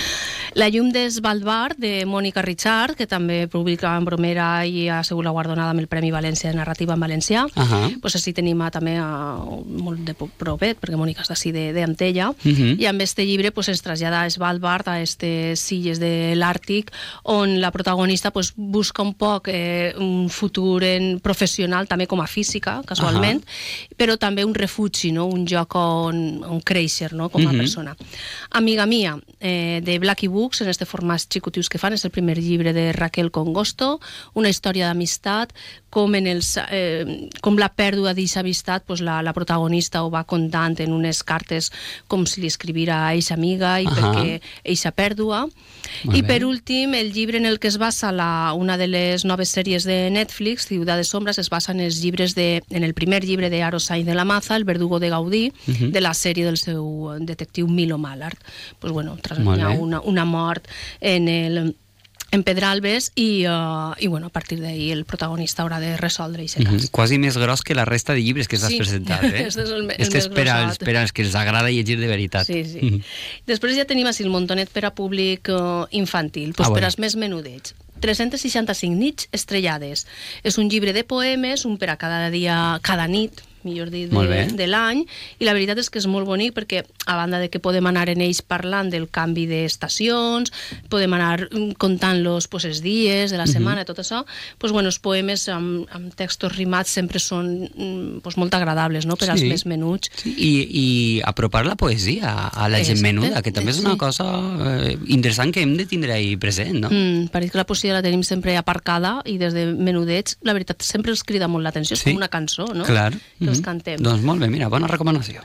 Speaker 12: La llum de Svalbard, de Mònica Richard, que també publica en Bromera i ha sigut la guardonada amb el Premi València de Narrativa en Valencià.
Speaker 3: Ahà.
Speaker 12: Pues així tenim a, també a, molt de proper, perquè Mònica és d'ací de, de Antella,
Speaker 3: Mhm.
Speaker 12: i amb este llibre pues, ens trasllada a Svalbard, a aquestes illes de l'Àrtic, on la protagonista pues, busca un poc eh, un futur en professional, també com a física, casualment, però també un refugi, no? Un lloc on, on créixer, no? Com a
Speaker 3: Mhm.
Speaker 12: persona. Amiga mia, eh, de Blacky Books, en este format xicutius que fan, és el primer llibre de Raquel Congosto, una història d'amistat, com, en els, eh, com la pèrdua d'aquesta amistat pues, la, la protagonista ho va contant en unes cartes com si li escrivira a eixa amiga i
Speaker 3: Ahà.
Speaker 12: perquè eixa pèrdua.
Speaker 3: Molt
Speaker 12: I
Speaker 3: bé.
Speaker 12: per últim, el llibre en el que es basa la, una de les noves sèries de Netflix, Ciutat de Sombras, es basa en els llibres de, en el primer llibre de Aro Sainz de la Maza, El verdugo de Gaudí,
Speaker 3: Mhm.
Speaker 12: de la sèrie del seu detectiu Milo Mallard. Pues, bueno, tras
Speaker 3: Molt
Speaker 12: hi ha
Speaker 3: bé.
Speaker 12: una, una mort en el en Pedralbes i, uh, i bueno, a partir d'ahir el protagonista haurà de resoldre aquest cas.
Speaker 3: Mhm. Quasi més gros que la resta de llibres que s'has
Speaker 12: Sí.
Speaker 3: presentat, eh?
Speaker 12: Este és el me- el
Speaker 3: Este
Speaker 12: més
Speaker 3: és per als,
Speaker 12: grossot.
Speaker 3: per als que els agrada llegir de veritat.
Speaker 12: Sí, sí.
Speaker 3: Mhm.
Speaker 12: Després ja tenim així el Montonet per a públic uh, infantil, pues
Speaker 3: Ah,
Speaker 12: per
Speaker 3: bueno.
Speaker 12: als més menudets. tres-centes seixanta-cinc nits estrellades. És un llibre de poemes, un per a cada dia, cada nit, millor dit,
Speaker 3: Molt bé.
Speaker 12: de, de l'any, i la veritat és que és molt bonic perquè, a banda de que podem anar en ells parlant del canvi d'estacions, podem anar mm, contant-los pues, els dies de la
Speaker 3: Mhm.
Speaker 12: setmana, tot això, pues, bueno, els poemes amb, amb textos rimats sempre són mm, pues, molt agradables, no?, per als
Speaker 3: Sí.
Speaker 12: més menuts.
Speaker 3: Sí, i, i apropar la poesia a la gent
Speaker 12: Exacte.
Speaker 3: menuda, que també és una
Speaker 12: Sí.
Speaker 3: cosa eh, interessant que hem de tindre ahí present, no?
Speaker 12: Mm, pareix que la poesia la tenim sempre aparcada i des de menudets, la veritat, sempre els crida molt l'atenció, és
Speaker 3: Sí.
Speaker 12: com una cançó, no?
Speaker 3: Clar.
Speaker 12: Que els
Speaker 3: Mhm.
Speaker 12: cantem.
Speaker 3: Doncs molt bé, mira, bona recomanació.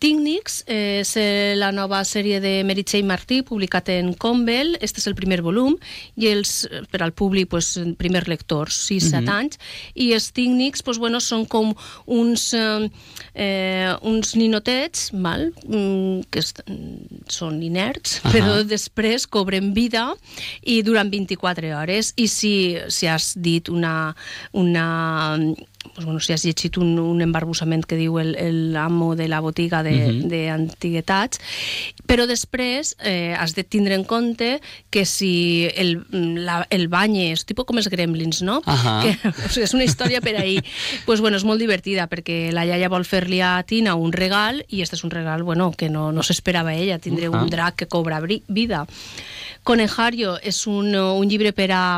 Speaker 12: Tícnics és la nova sèrie de Meritxell Martí, publicat en Convel. Este és el primer volum, i els, per al públic, pues, primer lectors, sis set
Speaker 13: Mhm.
Speaker 12: anys, i els Tícnics, pues, bueno, són com uns, eh, uns ninotets, val? Mm, que est- són inerts,
Speaker 13: Ahà.
Speaker 12: però després cobren vida i duran vint-i-quatre hores, i si, si has dit una... una pues bueno, si has llegit un, un embarbussament que diu el, el amo de la botiga
Speaker 13: Mhm.
Speaker 12: d'antiguitats, però després eh, has de tindre en compte que si el, la, el bany és tipus com els gremlins, no?
Speaker 13: Ahà.
Speaker 12: Que, o sigui, és una història per ahir. Pues bueno, és molt divertida, perquè la iaia vol fer-li a Tina un regal, i este és un regal, bueno, que no, no s'esperava ella, tindre
Speaker 13: Ahà.
Speaker 12: un drac que cobra bri- vida. Conejario és un, un llibre per a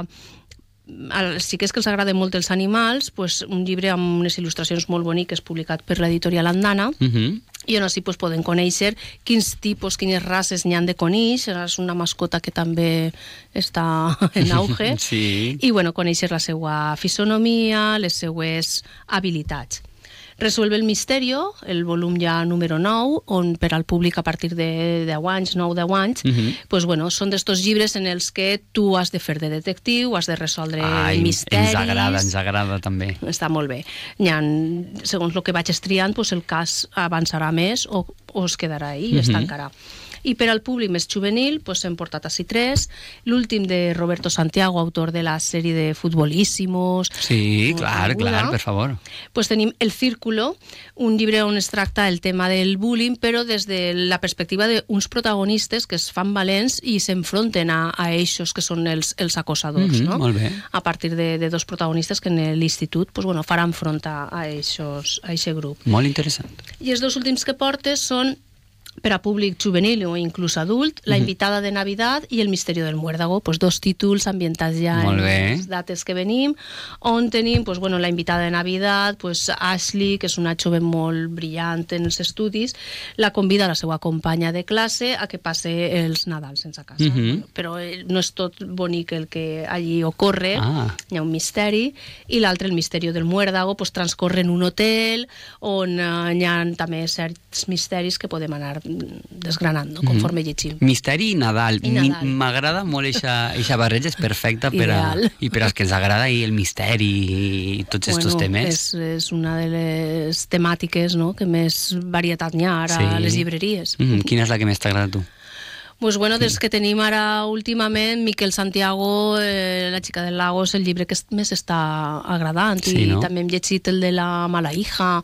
Speaker 12: als xiquets que els agraden molt els animals, pues, un llibre amb unes il·lustracions molt boniques, publicat per l'editorial Andana,
Speaker 3: Mhm.
Speaker 12: i on així pues, poden conèixer quins tipus, quines races n'hi han de conills. És una mascota que també està en auge.
Speaker 3: Sí.
Speaker 12: I bueno, conèixer la seva fisonomia, les seues habilitats. Resuelve el misterio, el volum ja número nou, on per al públic a partir de deu anys, nou deu anys,
Speaker 3: Mhm.
Speaker 12: pues bueno, són d'estos llibres en els que tu has de fer de detectiu, has de resoldre
Speaker 3: Ai,
Speaker 12: misteris.
Speaker 3: ens agrada, ens agrada també.
Speaker 12: Està molt bé. Hi ha, segons el que vaig estriant, pues el cas avançarà més o, o es quedarà ahí,
Speaker 3: Mhm.
Speaker 12: es tancarà. I per al públic més juvenil pues, hem portat així tres. L'últim de Roberto Santiago, autor de la sèrie de Futbolísimos.
Speaker 3: Sí, clar,
Speaker 12: Coneguda.
Speaker 3: clar, per favor.
Speaker 12: Pues tenim El Círculo, un llibre on es tracta el tema del bullying, però des de la perspectiva d'uns protagonistes que es fan valents i s'enfronten a, a eixos que són els, els acosadors,
Speaker 3: Mhm,
Speaker 12: no?
Speaker 3: molt bé.
Speaker 12: A partir de, de dos protagonistes que en l'institut pues, bueno, faran front a, a eixos, a eixe grup.
Speaker 3: Molt interessant.
Speaker 12: I els dos últims que portes són per a públic juvenil o inclús adult, La
Speaker 3: Mhm.
Speaker 12: invitada de Navidad i El misterio del muérdago, pues dos títols ambientats ja
Speaker 3: Molt
Speaker 12: en
Speaker 3: bé.
Speaker 12: les dates que venim, on tenim pues, bueno, La invitada de Navidad, pues, Ashley, que és una jove molt brillant en els estudis, la convida a la seva companya de classe a que passe els Nadals sense casa.
Speaker 3: Mhm.
Speaker 12: Però eh, no és tot bonic el que allí ocorre,
Speaker 3: Ah.
Speaker 12: hi ha un misteri, i l'altre, El misterio del muérdago, pues, transcorre en un hotel on eh, hi ha també certs misteris que podem anar desgranant, no? Conforme llegim.
Speaker 3: Misteri i Nadal.
Speaker 12: I Nadal.
Speaker 3: Mi- M'agrada molt eixa barreja, és perfecta per a,
Speaker 12: Ideal.
Speaker 3: i per als que els agrada i el misteri i tots estos temes.
Speaker 12: És, és una de les temàtiques, no?, que més varietat n'hi ha ara
Speaker 3: Sí.
Speaker 12: a les llibreries.
Speaker 3: Mhm, quina és la que més t'agrada a tu?
Speaker 12: Pues bueno, des que tenim ara últimament Miquel Santiago, eh, La chica del lago, és el llibre que més està agradant.
Speaker 3: Sí,
Speaker 12: I
Speaker 3: no?
Speaker 12: també hem llegit el de La mala hija,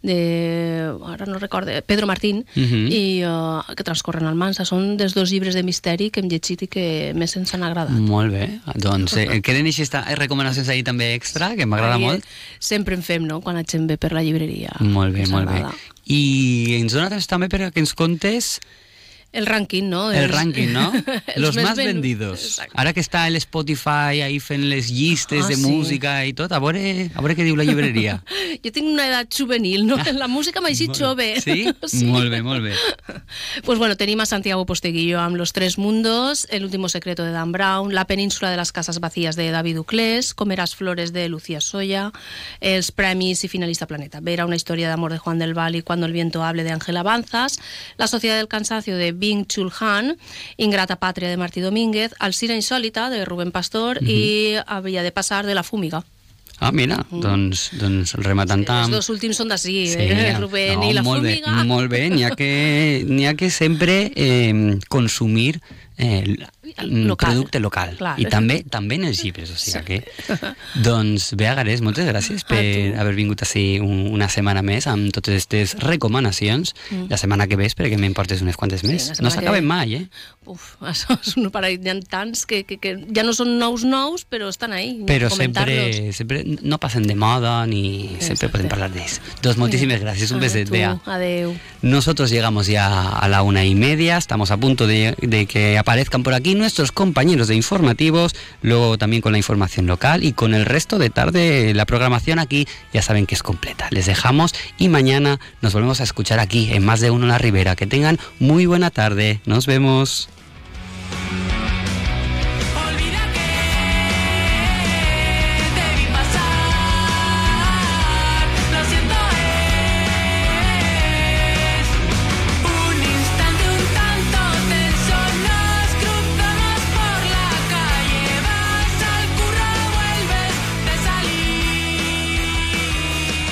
Speaker 12: de, ara no recorde, Pedro Martín,
Speaker 3: Mhm.
Speaker 12: i uh, que transcorren al Mansa. Són dels dos llibres de misteri que hem llegit i que més ens han agradat.
Speaker 3: Molt bé. Doncs eh, queden aquestes recomanacions ahí també extra, que m'agrada
Speaker 12: Ahí,
Speaker 3: molt.
Speaker 12: Sempre en fem, no?, quan la gent ve per la llibreria.
Speaker 3: Molt bé,
Speaker 12: Ens
Speaker 3: molt bé.
Speaker 12: agrada.
Speaker 3: I ens dona temps també per a que ens contes
Speaker 12: El rànquing, no?
Speaker 3: el
Speaker 12: Els-
Speaker 3: ranking, no?
Speaker 12: els
Speaker 3: Los
Speaker 12: més
Speaker 3: más
Speaker 12: venu-
Speaker 3: vendidos. Ara que està el Spotify ahí fent les llistes
Speaker 12: Ah,
Speaker 3: de
Speaker 12: sí.
Speaker 3: música i tot, a veure, a veure què diu la llibreria.
Speaker 12: Jo tinc una edat juvenil, no? La música m'ha així jove.
Speaker 3: Sí? Molt bé, molt bé.
Speaker 12: Pues bueno, tenim a Santiago Posteguillo amb Los Tres Mundos, El último secreto de Dan Brown, La península de las casas vacías de David Uclés, Comerás flores de Lucía Soya, els premis i finalista Planeta Vera, una historia de amor de Juan del Val y Cuando el viento hable de Ángel Avanzas, La sociedad del cansancio de Bing Chul Han, Ingrata patria de Martí Domínguez, Alcira insólita de Rubén Pastor
Speaker 3: Mhm.
Speaker 12: i Havia de passar de La Fúmiga.
Speaker 3: Ah, mira, doncs, doncs rematant
Speaker 12: Els
Speaker 3: amb...
Speaker 12: dos últims són d'ací,
Speaker 3: Sí,
Speaker 12: eh? Rubén
Speaker 3: no,
Speaker 12: i La
Speaker 3: molt
Speaker 12: Fúmiga.
Speaker 3: Bé, molt bé, n'hi ha que, n'hi ha que sempre eh, consumir eh, l-
Speaker 12: Local.
Speaker 3: producte local.
Speaker 12: Clar.
Speaker 3: I també també en els llibres, o sigui que... Doncs, Bea Garés, moltes gràcies per haver vingut així un, una setmana més amb totes aquestes recomanacions.
Speaker 12: Mm.
Speaker 3: La setmana que ve espero que me'n portes unes quantes més.
Speaker 12: la
Speaker 3: No
Speaker 12: setmana
Speaker 3: s'acaben
Speaker 12: que-
Speaker 3: mai, eh?
Speaker 12: Uf, això és un parell, hi ha tants que, que, que ja no són nous nous, però estan ahí.
Speaker 3: Però
Speaker 12: comentar-los.
Speaker 3: sempre, sempre no passen de moda ni sempre podem parlar d'ells. Doncs moltíssimes gràcies, un beset,
Speaker 12: Tu,
Speaker 3: Bea.
Speaker 12: adeu.
Speaker 3: Nosotros llegamos ya a la una y media, estamos a punto de, de que aparezcan por aquí nuestros compañeros de informativos, luego también con la información local y con el resto de tarde la programación aquí ya saben que es completa. Les dejamos y mañana nos volvemos a escuchar aquí en Más de Uno en la Ribera. Que tengan muy buena tarde, nos vemos.